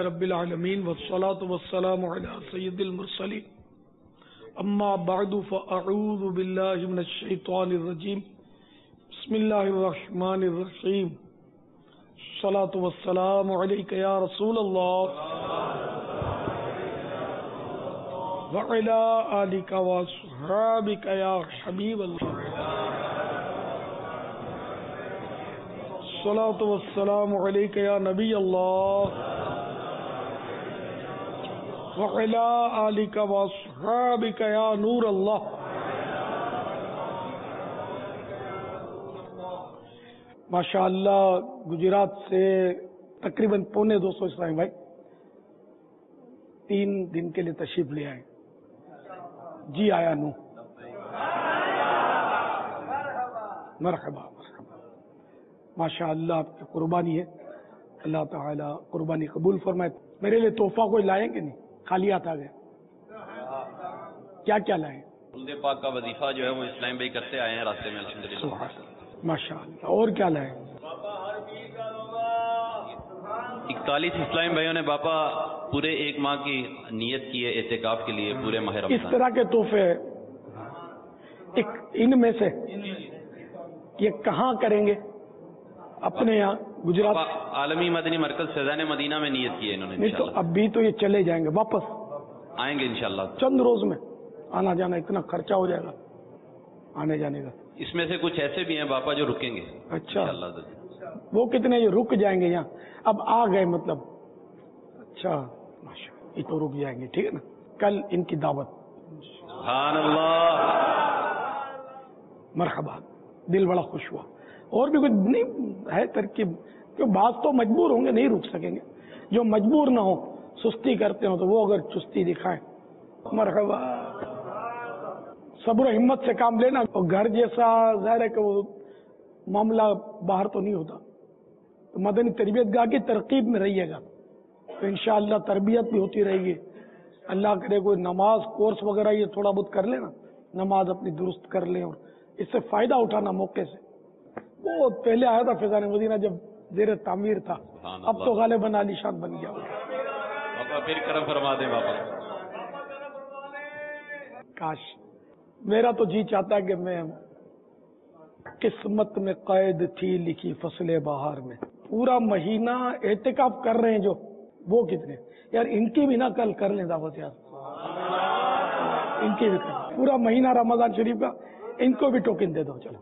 رب العالمین والصلاة والسلام علی سید المرسلین اما بعد فاعوذ باللہ من الشیطان الرجیم بسم اللہ الرحمن الرحیم الصلاة والسلام علیک یا رسول اللہ وعلی آلک واصحابک یا حبیب اللہ الصلاة والسلام علیک یا نبی اللہ وعلی آلک واصحابک یا نور اللہ. ماشاءاللہ گجرات سے تقریباً 250 اسلام بھائی 3 دن کے لیے تشریف لے آئے. جی آیا نو مرحبا ماشاءاللہ آپ کی قربانی ہے. اللہ تعالی قربانی قبول فرمائے. میرے لیے تحفہ کوئی لائیں گے نہیں؟ خالی ہاتھ آ گئے. کیا کیا لائیں؟ درود پاک کا وظیفہ جو ہے وہ اسلام بھائی کرتے آئے ہیں راستے میں الحمدللہ. ماشاءاللہ. اور کیا لائیں؟ 41 اسلام بھائیوں نے باپا پورے 1 ماہ کی نیت کی ہے اعتکاف کے لیے پورے ماہ رمضان. اس طرح کے تحفے ان میں سے یہ کہاں کریں گے؟ اپنے یہاں گجرات عالمی مدنی مرکز فیضان مدینہ میں نیت کی ہے انہوں نے. نہیں تو ابھی تو یہ چلے جائیں گے، واپس آئیں گے انشاءاللہ. چند روز میں آنا جانا اتنا خرچہ ہو جائے گا آنے جانے کا. اس میں سے کچھ ایسے بھی ہیں باپا جو رکیں گے. اچھا انشاءاللہ. وہ کتنے یہ رک جائیں گے یہاں؟ اب آ گئے مطلب. اچھا ماشاءاللہ یہ تو رک جائیں گے. ٹھیک ہے نا. کل ان کی دعوت. سبحان اللہ. مرحبا. دل بڑا خوش ہوا. اور بھی کچھ نہیں ہے ترکیب کہ بعض تو مجبور ہوں گے نہیں رک سکیں گے. جو مجبور نہ ہو سستی کرتے ہوں تو وہ اگر چستی دکھائیں. مرحبا. صبر و ہمت سے کام لینا. اور گھر جیسا ظاہر ہے کہ وہ معاملہ باہر تو نہیں ہوتا. تو مدنی تربیت گاہ کی ترکیب میں رہیے گا تو انشاءاللہ تربیت بھی ہوتی رہے گی. اللہ کرے کوئی نماز کورس وغیرہ یہ تھوڑا بہت کر لینا، نماز اپنی درست کر لیں اور اس سے فائدہ اٹھانا موقع سے. وہ پہلے آیا تھا فیضان مدینہ جب زیر تعمیر تھا، اب تو غالباً عالی شان بن گیا. باپا پھر کرم فرما دیں باپا. کاش میرا تو جی چاہتا ہے کہ میں قسمت میں قید تھی لکھی فصل بہار میں. پورا مہینہ اعتکاف کر رہے ہیں جو وہ کتنے یار ان کی بھی نہ کل کر لیں دعوت یار. ان کی بھی کر پورا مہینہ رمضان شریف کا ان کو بھی ٹوکن دے دو. چلو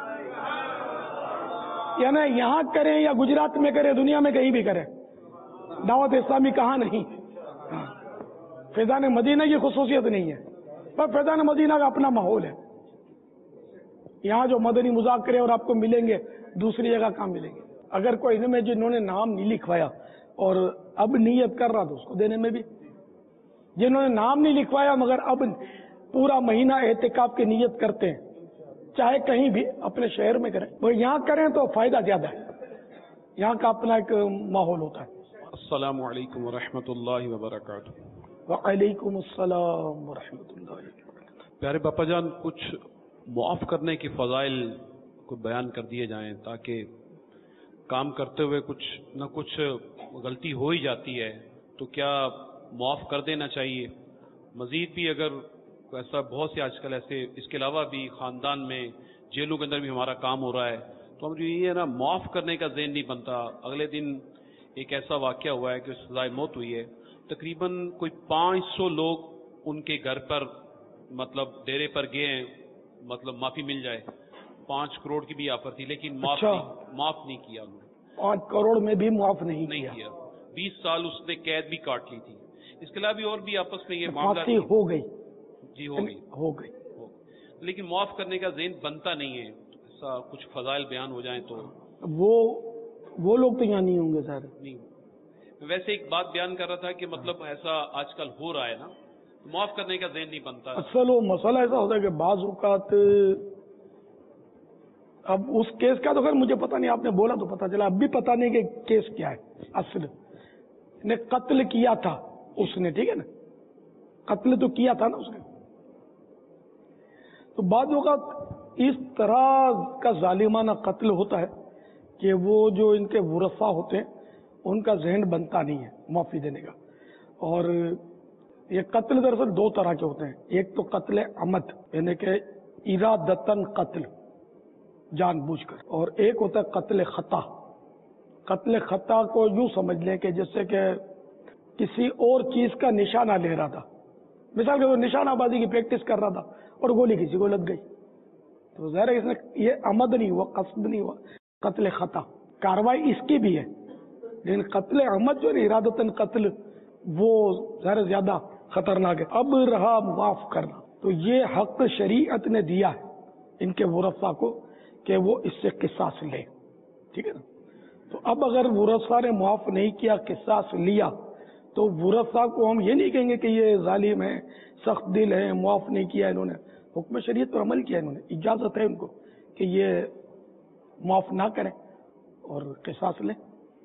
یعنی یہاں کریں یا گجرات میں کریں دنیا میں کہیں بھی کریں دعوت اسلامی کہاں نہیں. فیضان مدینہ کی خصوصیت نہیں ہے پر فیضان مدینہ کا اپنا ماحول ہے. یہاں جو مدنی مذاکرے اور آپ کو ملیں گے دوسری جگہ کہاں ملیں گے. اگر کوئی ان میں جنہوں نے نام نہیں لکھوایا اور اب نیت کر رہا تو اس کو دینے میں بھی. جنہوں نے نام نہیں لکھوایا مگر اب پورا مہینہ اعتکاف کی نیت کرتے ہیں چاہے کہیں بھی اپنے شہر میں کریں وہ یہاں کریں تو فائدہ زیادہ ہے. یہاں کا اپنا ایک ماحول ہوتا ہے. السلام علیکم ورحمۃ اللہ وبرکاتہ. وعلیکم السلام ورحمۃ اللہ وبرکاتہ. پیارے باپا جان کچھ معاف کرنے کے فضائل کو بیان کر دیے جائیں تاکہ کام کرتے ہوئے کچھ نہ کچھ غلطی ہو ہی جاتی ہے تو کیا معاف کر دینا چاہیے. مزید بھی اگر ایسا بہت سے آج کل ایسے اس کے علاوہ بھی خاندان میں جیلوں کے اندر بھی ہمارا کام ہو رہا ہے تو ہم جو یہ ہے نا معاف کرنے کا ذہن نہیں بنتا. اگلے دن ایک ایسا واقعہ ہوا ہے کہ سزائے موت ہوئی ہے. تقریباً کوئی 500 لوگ ان کے گھر پر مطلب ڈیرے پر گئے ہیں مطلب معافی مل جائے. 5 کروڑ کی بھی آفر تھی لیکن معاف نہیں کیا. 5 کروڑ میں بھی معاف نہیں کیا. 20 سال اس نے قید بھی کاٹ لی تھی. اس کے علاوہ بھی اور بھی آپس میں یہ معاملہ ہو گئی. جی ہو گئی لیکن معاف کرنے کا ذہن بنتا نہیں ہے. ایسا کچھ فضائل بیان ہو جائیں تو وہ لوگ تو یہاں نہیں ہوں گے سر. نہیں ویسے ایک بات بیان کر رہا تھا کہ مطلب ایسا آج کل ہو رہا ہے نا معاف کرنے کا ذہن نہیں بنتا. اصل وہ مسئلہ ایسا ہوتا ہے کہ بعض اوقات اب اس کیس کا تو خیر مجھے پتا نہیں، آپ نے بولا تو پتا چلا. اب بھی پتا نہیں کہ کیس کیا ہے. اصل نے قتل کیا تھا اس نے، ٹھیک ہے نا، قتل تو کیا تھا نا اس نے. تو بعض اوقات اس طرح کا ظالمانہ قتل ہوتا ہے کہ وہ جو ان کے ورثہ ہوتے ہیں ان کا ذہن بنتا نہیں ہے معافی دینے کا. اور یہ قتل دراصل دو طرح کے ہوتے ہیں. ایک تو قتل عمد یعنی کہ ارادتاً قتل جان بوجھ کر، اور ایک ہوتا ہے قتل خطا. قتل خطا کو یوں سمجھ لیں کہ جیسے کہ کسی اور چیز کا نشانہ لے رہا تھا، مثال کے طور پر نشانہ بازی کی پریکٹس کر رہا تھا اور گولی کسی کو لگ گئی، تو ظاہر ہے اس نے یہ عمد نہیں ہوا، قصد نہیں ہوا، قتل خطا. کاروائی اس کی بھی ہے، لیکن قتل عمد جو ارادتاً قتل وہ ظاہر زیادہ خطرناک ہے. اب رہا معاف کرنا، تو یہ حق شریعت نے دیا ہے ان کے ورثاء کو کہ وہ اس سے قصاص لے. ٹھیک ہے نا. تو اب اگر ورثاء نے معاف نہیں کیا، قصاص لیا، تو ورثاء کو ہم یہ نہیں کہیں گے کہ یہ ظالم ہیں، سخت دل ہیں، معاف نہیں کیا انہوں نے. حکم شریعت پر عمل کیا انہوں نے، اجازت ہے ان کو کہ یہ معاف نہ کریں اور قصاص لیں.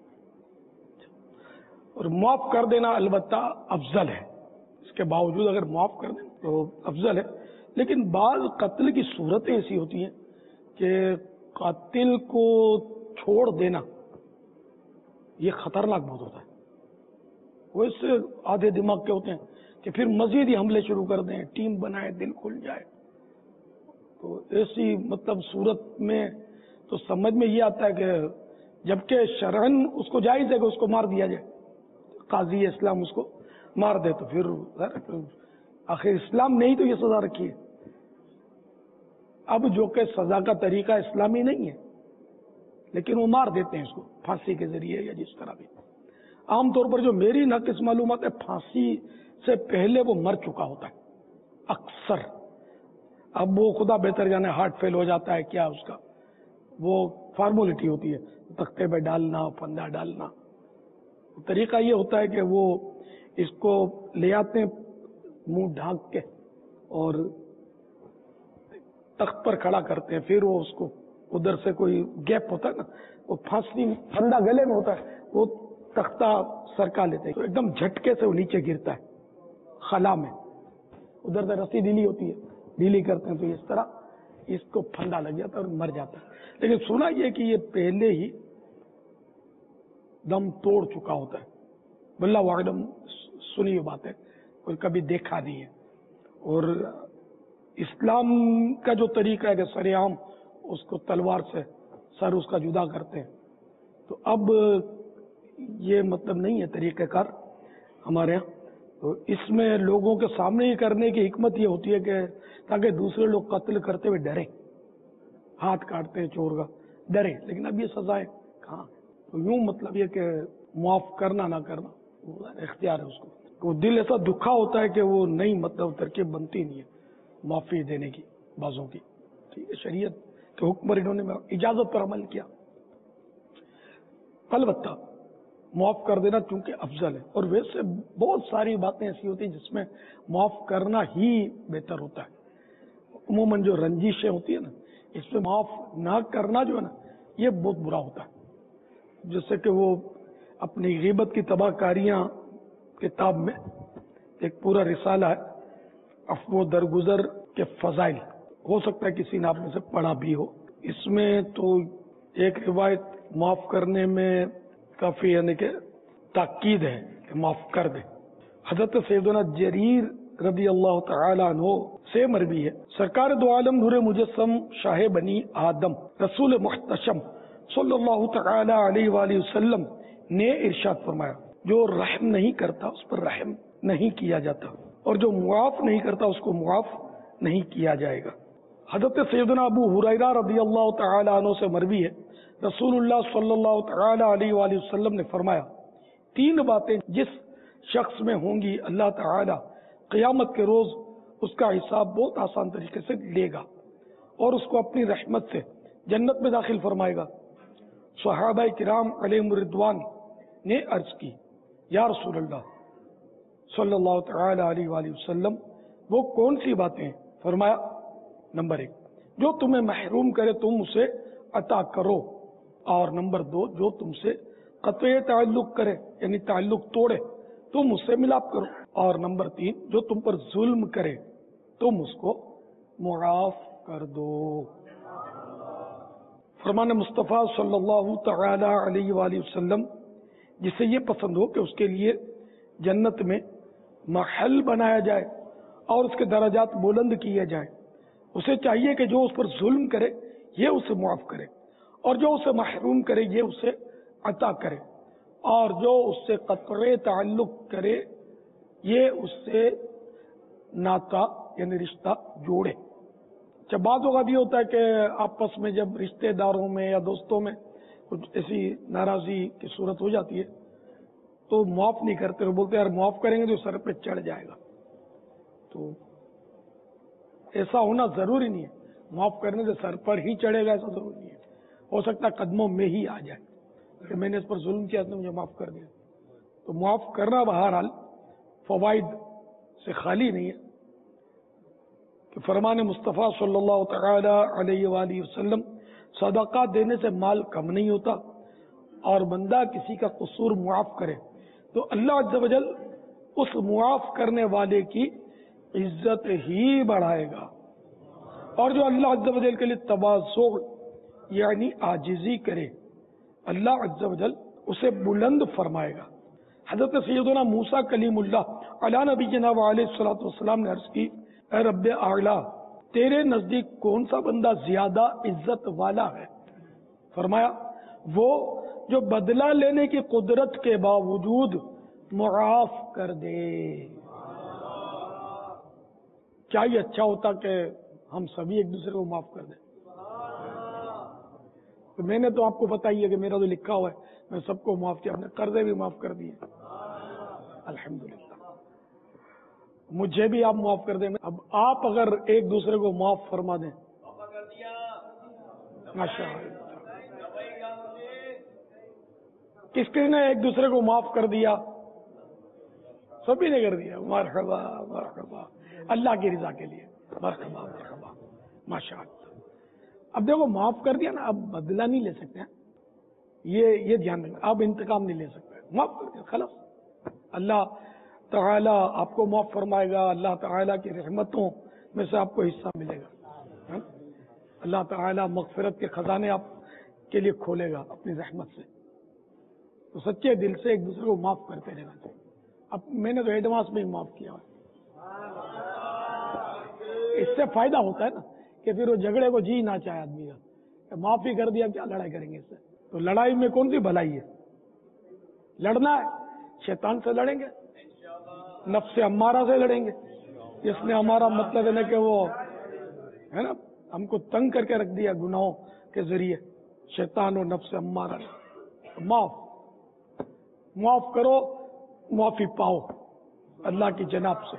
اور معاف کر دینا البتہ افضل ہے، اس کے باوجود اگر معاف کر دیں تو افضل ہے. لیکن بعض قتل کی صورتیں ایسی ہوتی ہیں کہ قاتل کو چھوڑ دینا یہ خطرناک بہت ہوتا ہے. وہ اس سے آدھے دماغ کے ہوتے ہیں کہ پھر مزید ہی حملے شروع کر دیں، ٹیم بنائے، دل کھل جائے. تو ایسی مطلب صورت میں تو سمجھ میں یہ آتا ہے کہ جبکہ شرعن اس کو جائز ہے کہ اس کو مار دیا جائے، قاضی اسلام اس کو مار دے، تو پھر آخر اسلام نے ہی تو یہ سزا رکھی ہے. اب جو کہ سزا کا طریقہ اسلامی نہیں ہے، لیکن وہ مار دیتے ہیں اس کو پھانسی کے ذریعے یا جس طرح بھی. عام طور پر جو میری ناقص معلومات ہے، پھانسی سے پہلے وہ مر چکا ہوتا ہے اکثر. اب وہ خدا بہتر جانے ہارٹ فیل ہو جاتا ہے کیا، اس کا وہ فارمولیٹی ہوتی ہے، تختے پہ ڈالنا، پھندا ڈالنا. طریقہ یہ ہوتا ہے کہ وہ اس کو لے آتے ہیں منہ ڈھانک کے اور تخت پر کھڑا کرتے ہیں، پھر وہ اس کو ادھر سے کوئی گیپ ہوتا ہے نا، وہ پھانسی پھندا گلے میں ہوتا ہے، وہ تختہ سرکا لیتے ہیں تو ایک دم جھٹکے سے وہ نیچے گرتا ہے خلا میں. ادھر سے رسی ڈھیلی ہوتی ہے، ڈھیلی کرتے ہیں تو اس طرح اس کو پھندا لگ جاتا ہے اور مر جاتا ہے. لیکن سنا یہ کہ یہ پہلے ہی دم توڑ چکا ہوتا ہے. واللہ اعلم، سنی بات ہے، کوئی کبھی دیکھا نہیں ہے. اور اسلام کا جو طریقہ ہے کہ سر عام اس کو تلوار سے سر اس کا جدا کرتے ہیں، تو اب یہ مطلب نہیں ہے طریقہ کار ہمارے یہاں. تو اس میں لوگوں کے سامنے ہی کرنے کی حکمت یہ ہوتی ہے کہ تاکہ دوسرے لوگ قتل کرتے ہوئے ڈریں، ہاتھ کاٹتے ہیں چور کا ڈریں. لیکن اب یہ سزائیں کہاں؟ تو یوں مطلب یہ کہ معاف کرنا نہ کرنا وہ اختیار ہے اس کو. وہ دل ایسا دکھا ہوتا ہے کہ وہ نہیں مطلب ترکیب بنتی نہیں ہے معافی دینے کی بازوں کی. ٹھیک ہے، شریعت کے حکم پر انہوں نے اجازت پر عمل کیا. البتہ معاف کر دینا چونکہ افضل ہے. اور ویسے بہت ساری باتیں ایسی ہوتی ہیں جس میں معاف کرنا ہی بہتر ہوتا ہے. عموماً جو رنجشیں ہوتی ہیں نا، اس میں معاف نہ کرنا جو ہے نا یہ بہت برا ہوتا ہے. جیسے کہ وہ اپنی غیبت کی تباہ کاریاں کتاب میں ایک پورا رسالہ ہے، عفو و درگزر کے فضائل، ہو سکتا ہے کسی نے آپ میں سے پڑھا بھی ہو. اس میں تو ایک روایت معاف کرنے میں کافی یعنی کہ تاکید ہے کہ معاف کر دے. حضرت سیدنا جریر رضی اللہ تعالی عنہ سے مروی ہے، سرکار دو عالم نور مجسم شاہ بنی آدم رسول محتشم صلی اللہ تعالی علیہ وآلہ وسلم نے ارشاد فرمایا، جو رحم نہیں کرتا اس پر رحم نہیں کیا جاتا، اور جو معاف نہیں کرتا اس کو معاف نہیں کیا جائے گا. حضرت سیدنا ابو ہریرہ رضی اللہ تعالی عنہ سے مروی ہے، رسول اللہ صلی اللہ تعالی علیہ وآلہ وسلم نے فرمایا، 3 باتیں جس شخص میں ہوں گی اللہ تعالی قیامت کے روز اس کا حساب بہت آسان طریقے سے لے گا اور اس کو اپنی رحمت سے جنت میں داخل فرمائے گا. صحابہ کرام علیہم رضوان نے عرض کی، یا رسول اللہ صلی اللہ تعالی علیہ وآلہ وسلم وہ کون سی باتیں ہیں؟ فرمایا، نمبر 1 جو تمہیں محروم کرے تم اسے عطا کرو، اور نمبر 2 جو تم سے قطع تعلق کرے یعنی تعلق توڑے تم اس سے ملاپ کرو، اور نمبر 3 جو تم پر ظلم کرے تم اس کو معاف کر دو. فرمان مصطفیٰ صلی اللہ تعالی علیہ وآلہ وسلم जिससे ये पसंद हो कि उसके लिए जन्नत में महल बनाया जाए और उसके दर्जात बुलंद किए जाए। उसे चाहिए कि जो उस पर जुल्म करे ये उसे मुआफ करे, और जो उसे महरूम करे ये उसे अता करे, और जो उससे कतरे ताल्लुक करे ये उससे नाता यानी रिश्ता जोड़े। जब बात होगा ये होता है कि आपस में जब रिश्तेदारों में या दोस्तों में कुछ ऐसी नाराजगी की सूरत हो जाती है तो माफ नहीं करते, बोलते यार माफ करेंगे तो सर पे चढ़ जाएगा। तो ऐसा होना जरूरी नहीं है, माफ करने से सर पर ही चढ़ेगा ऐसा जरूरी नहीं है, हो सकता है कदमों में ही आ जाए कि मैंने इस पर जुल्म किया तो मुझे माफ कर दिया। तो माफ करना बहरहाल फवाइद से खाली नहीं है कि फरमान मुस्तफ़ा सल्लल्लाहु तआला अलैहि वसल्लम सदका देने से माल कम नहीं होता, और बंदा किसी का कसूर मुआफ करे तो अल्लाह अज़्ज़ व जल उस मुआफ करने वाले की इज्जत ही बढ़ाएगा, और जो अल्लाह अज़्ज़ व जल के लिए तवाज़ु यानी आजिज़ी करे अल्लाह अज़्ज़ व जल उसे बुलंद फरमाएगा। हज़रत सैयदना मूसा कलीमुल्लाह अला नबीना व अलैहिस्सलातु वस्सलाम ने अर्ज़ की, ऐ रब्बे आला, तेरे नजदीक कौन सा बंदा ज्यादा इज्जत वाला है? फरमाया वो जो बदला लेने की कुदरत के बावजूद मुआफ कर दे। क्या ये अच्छा होता कि हम सभी एक दूसरे को माफ कर दें? तो मैंने तो आपको पता ही है कि मेरा तो लिखा हुआ है, मैं सबको माफ किया, अपने कर्जे भी माफ कर दिए अल्हम्दुलिल्लाह। मुझे भी आप माफ कर दें। अब आप अगर एक दूसरे को माफ फरमा दें, माशाअल्लाह, किसने ने एक दूसरे को माफ कर दिया? सभी ने कर दिया। मरहबा मरहबा, अल्लाह की रिजा के लिए मरहबा मरहबा, माशाअल्लाह। अब देखो माफ कर दिया ना, अब बदला नहीं ले सकते हैं, ये ध्यान रखना। अब इंतकाम नहीं ले सकते, माफ कर दिया खलास। अल्लाह ताला आपको माफ फरमाएगा, अल्लाह ताला की रहमतों में से आपको हिस्सा मिलेगा। अल्लाह ताला मगफिरत के खजाने आपके लिए खोलेगा अपनी रहमत से। तो सच्चे दिल से एक दूसरे को माफ करते रहना चाहिए। अब मैंने तो एडवांस में ही माफ किया है, इससे फायदा होता है ना कि फिर वो झगड़े को जी ना चाहे आदमी का, माफ ही कर दिया, क्या लड़ाई करेंगे इससे? तो लड़ाई में कौन सी भलाई है? लड़ना है शैतान से लड़ेंगे, नफ्स अम्मारा से लड़ेंगे, जिसने हमारा मतलब है ना कि वो है ना हमको तंग करके रख दिया गुनाहों के जरिए, शैतान और नफ्स अम्मारा ने। माफ करो, माफी पाओ अल्लाह की जनाब से।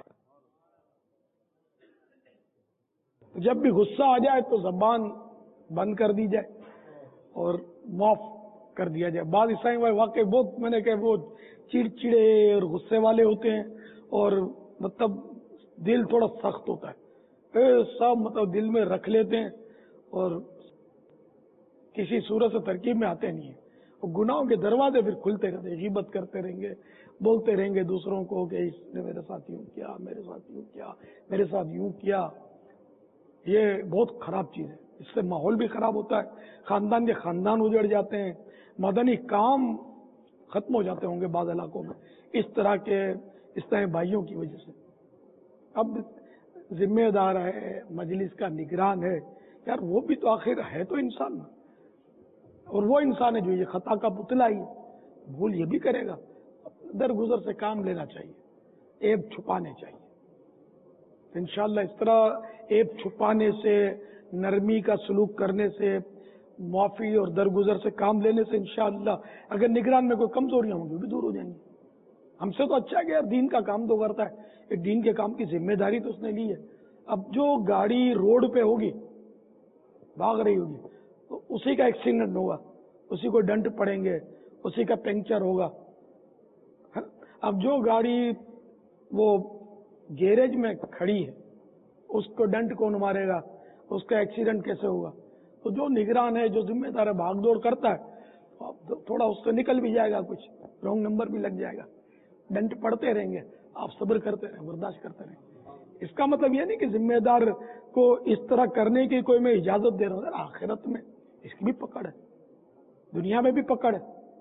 जब भी गुस्सा आ जाए तो जबान बंद कर दी जाए और माफ कर दिया जाए। बाद ईसाई वाकई बहुत, मैंने कहा वो चिड़चिड़े और गुस्से वाले होते हैं, और मतलब दिल थोड़ा सख्त होता है, सब मतलब दिल में रख लेते हैं और किसी सूरत से तरकीब में आते नहीं है। और गुनाहों के दरवाजे फिर खुलते रहते, गीबत करते रहेंगे, बोलते रहेंगे दूसरों को कि इसने मेरे साथ यूं किया, मेरे साथ यूं किया, मेरे साथ यूं किया। ये बहुत खराब चीज है, इससे माहौल भी खराब होता है, खानदान के खानदान उजड़ जाते हैं, मदनी काम खत्म हो जाते होंगे बाद इलाकों में इस तरह भाइयों की वजह से। अब जिम्मेदार है, मजलिस का निगरान है, यार वो भी तो आखिर है तो इंसान, और वो इंसान है जो ये खता का पुतला ही, भूल ये भी करेगा। दरगुजर से काम लेना चाहिए, ऐब छुपाने चाहिए। इंशाअल्लाह इस तरह ऐब छुपाने से, नरमी का सलूक करने से, माफी और दरगुजर से काम लेने से इंशाअल्लाह अगर निगरान में कोई कमजोरियां होंगी भी दूर हो जाएंगी। हमसे तो अच्छा है कि यार दीन का काम तो करता है, एक दीन के काम की जिम्मेदारी तो उसने ली है। अब जो गाड़ी रोड पे होगी, भाग रही होगी, तो उसी का एक्सीडेंट होगा, उसी को डंट पड़ेंगे, उसी का पंक्चर होगा। अब जो गाड़ी वो गैरेज में खड़ी है, उसको डंट कौन मारेगा, उसका एक्सीडेंट कैसे होगा? तो जो निगरान है, जो जिम्मेदार है, भागदौड़ करता है, तो थोड़ा उससे निकल भी जाएगा, कुछ रॉन्ग नंबर भी लग जाएगा, डंट पड़ते रहेंगे, आप सब्र करते रहें, बर्दाश्त करते रहें। इसका मतलब ये नहीं कि जिम्मेदार को इस तरह करने की कोई मैं इजाजत दे रहा हूँ। आखिरत में इसकी भी पकड़ है, दुनिया में भी पकड़ है।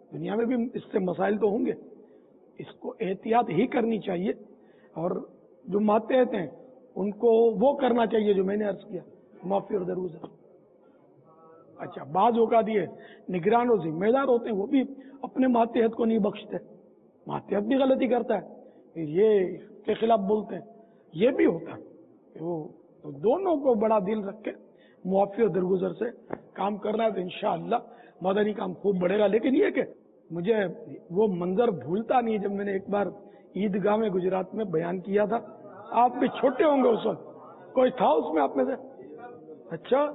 دنیا میں بھی اس سے مسائل تو ہوں گے، اس کو احتیاط ہی کرنی چاہیے، اور جو ماتحت ہیں ان کو وہ کرنا چاہیے جو میں نے عرض کیا، معافی اور درگزر۔ اچھا، بعض اوقات یہ نگران اور ذمہ دار ہوتے ہیں، وہ بھی اپنے ماتحت کو نہیں بخشتے، ماتحت بھی غلطی کرتا ہے، یہ کے خلاف بولتے ہیں، یہ بھی ہوتا ہے۔ وہ دونوں کو بڑا دل رکھ کے معافی اور درگزر سے کام کرنا ہے تو انشاءاللہ مدنی کام خوب بڑھے گا۔ لیکن یہ کہ مجھے وہ منظر بھولتا نہیں جب میں نے ایک بار عیدگاہ میں گجرات میں بیان کیا تھا، آپ بھی چھوٹے ہوں گے اس وقت، کوئی تھا اس میں آپ میں سے؟ اچھا،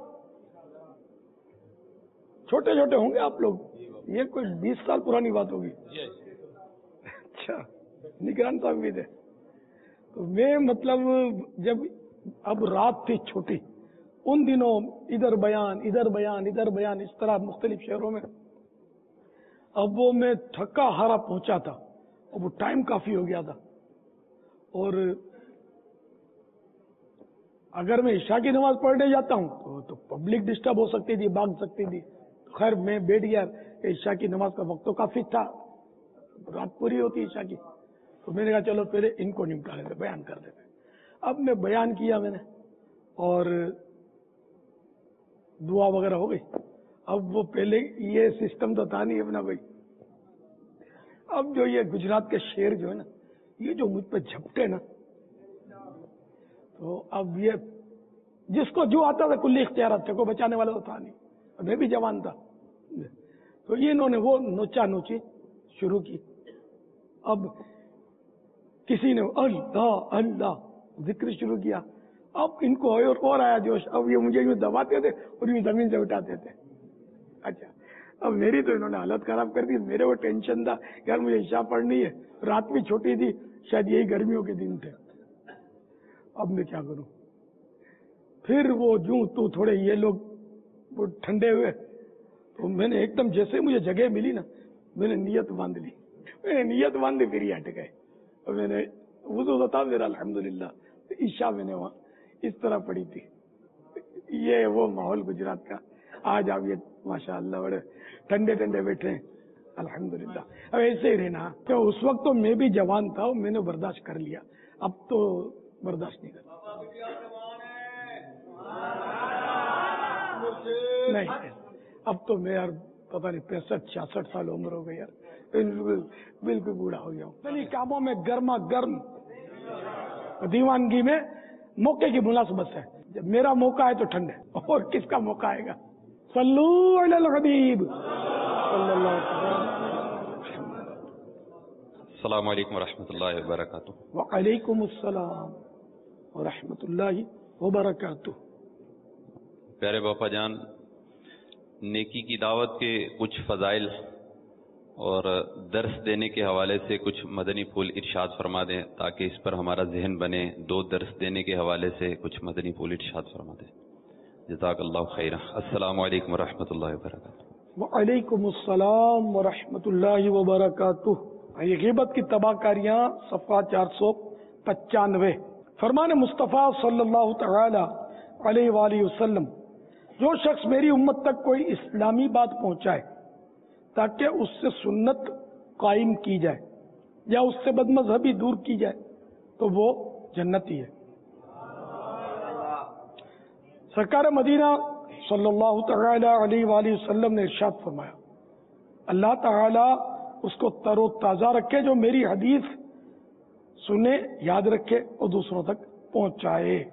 چھوٹے چھوٹے ہوں گے آپ لوگ، یہ کوئی 20 سال پرانی بات ہوگی۔ اچھا، نگران صاحب بھی تھے۔ تو میں مطلب جب اب رات تھی چھوٹی، ان دنوں ادھر بیان ادھر بیان ادھر بیان، اس طرح مختلف شہروں میں، اب وہ میں تھکا ہارا پہنچا تھا، اب وہ ٹائم کافی ہو گیا تھا، اور اگر میں عشاء کی نماز پڑھنے جاتا ہوں تو پبلک ڈسٹرب ہو سکتی تھی، بھاگ سکتی تھی، خیر میں بیٹھ گیا کہ عشاء کی نماز کا وقت تو کافی تھا، رات پوری ہوتی عشاء کی، تو میں نے کہا چلو پہلے ان کو نمٹا لیتے، بیان کر دیتے۔ اب میں بیان کیا میں نے، اور دعا وغیرہ ہو گئی۔ اب وہ پہلے یہ سسٹم تو تھا نہیں اپنا بھائی، اب جو یہ گجرات کے شیر جو ہے نا، یہ جو مجھ پہ جھپٹے نا، تو اب یہ جس کو جو آتا تھا کلی اختیارات تھے، کوئی بچانے والا تو تھا نہیں، میں بھی جوان تھا، تو یہ انہوں نے وہ نوچا نوچی شروع کی۔ اب کسی نے اللہ اللہ ذکر شروع کیا، اب ان کو اور آیا جوش، اب یہ مجھے یوں دباتے تھے اور یوں زمین سے اٹھاتے تھے۔ اچھا، اب میری تو انہوں نے حالت خراب کر دی، میرے وہ ٹینشن تھا یار مجھے عشاء پڑھنی ہے، رات بھی چھوٹی تھی، شاید یہی گرمیوں کے دن تھے، اب میں کیا کروں؟ پھر وہ جو تو تھوڑے یہ لوگ وہ ٹھنڈے ہوئے، تو میں نے ایک دم جیسے مجھے جگہ ملی نا، میں نے نیت باندھ لی، پھر یہ ہٹ گئے، اور میں نے وضو تھا میرا الحمدللہ، عشاء میں نے وہاں اس طرح پڑھی تھی۔ یہ وہ ماحول گجرات کا، آج آپ یہ ماشاءاللہ بڑے ٹھنڈے ٹھنڈے بیٹھے ہیں الحمدللہ۔ اب ایسے ہی رہنا، تو اس وقت تو میں بھی جوان تھا، میں نے برداشت کر لیا، اب تو برداشت نہیں کرتا، نہیں اب تو میں یار پتہ نہیں 65-66 سال عمر ہو گئی یار، بالکل بوڑھا ہو گیا ہوں۔ کاموں میں گرما گرم دیوانگی میں موقع کی مناسبت ہے، جب میرا موقع ہے تو ٹھنڈے، اور کس کا موقع آئے گا؟ صلو علی الحبیب صلی اللہ علیہ وسلم۔ السلام علیکم ورحمۃ اللہ وبرکاتہ۔ وعلیکم السلام ورحمۃ اللہ وبرکاتہ۔ پیارے باپا جان، نیکی کی دعوت کے کچھ فضائل اور درس دینے کے حوالے سے کچھ مدنی پھول ارشاد فرما دیں تاکہ اس پر ہمارا ذہن بنے۔ دو درس دینے کے حوالے سے کچھ مدنی پھول ارشاد فرما دیں، جزاک اللہ خیرہ۔ السلام علیکم ورحمۃ اللہ وبرکاتہ۔ وعلیکم السلام ورحمۃ اللہ وبرکاتہ۔ یہ غیبت کی تباہ کاریاں، صفحہ 495۔ فرمان مصطفیٰ صلی اللہ تعالی علیہ وآلہ وسلم، جو شخص میری امت تک کوئی اسلامی بات پہنچائے تاکہ اس سے سنت قائم کی جائے یا اس سے بد مذہبی دور کی جائے تو وہ جنتی ہے۔ سرکار مدینہ صلی اللہ تعالی علیہ وآلہ وسلم نے ارشاد فرمایا، اللہ تعالی اس کو تر و تازہ رکھے جو میری حدیث سنے، یاد رکھے اور دوسروں تک پہنچائے۔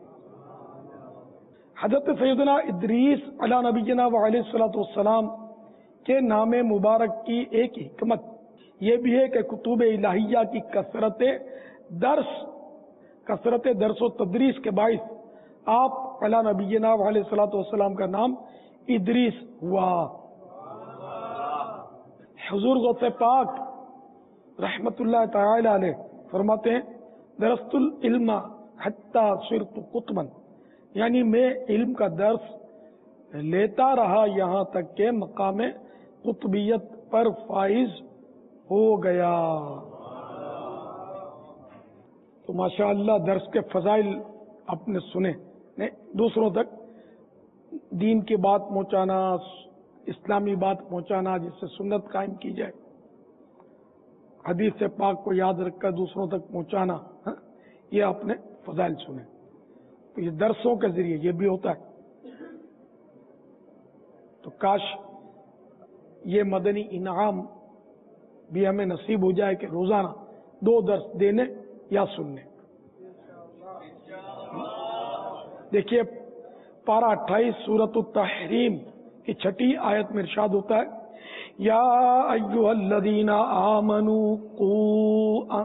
حضرت سیدنا ادریس علی نبینا وعلیہ الصلوۃ والسلام کے نام مبارک کی ایک حکمت یہ بھی ہے کہ کتب الہیہ کی کثرت درس و تدریس کے باعث آپ علی نبینا وعلیہ الصلوۃ والسلام کا نام ادریس ہوا۔ حضور غوث پاک رحمت اللہ تعالی علیہ فرماتے ہیں، درست العلم حتی صرت قطبا، یعنی میں علم کا درس لیتا رہا یہاں تک کہ مقام قطبیت پر فائز ہو گیا۔ تو ماشاءاللہ درس کے فضائل آپ نے سنے، دوسروں تک دین کی بات پہنچانا، اسلامی بات پہنچانا جس سے سنت قائم کی جائے۔ حدیث پاک کو یاد رکھ کر دوسروں تک پہنچانا، یہ آپ نے فضائل سنے. تو یہ درسوں کے ذریعے یہ بھی ہوتا ہے. تو کاش یہ مدنی انعام بھی ہمیں نصیب ہو جائے کہ روزانہ 2 درس دینے یا سننے. دیکھیے پارہ 28 سورۃ التحریم کی 6 آیت میں ارشاد ہوتا ہے، یا ایھا الذین آمنوا قوا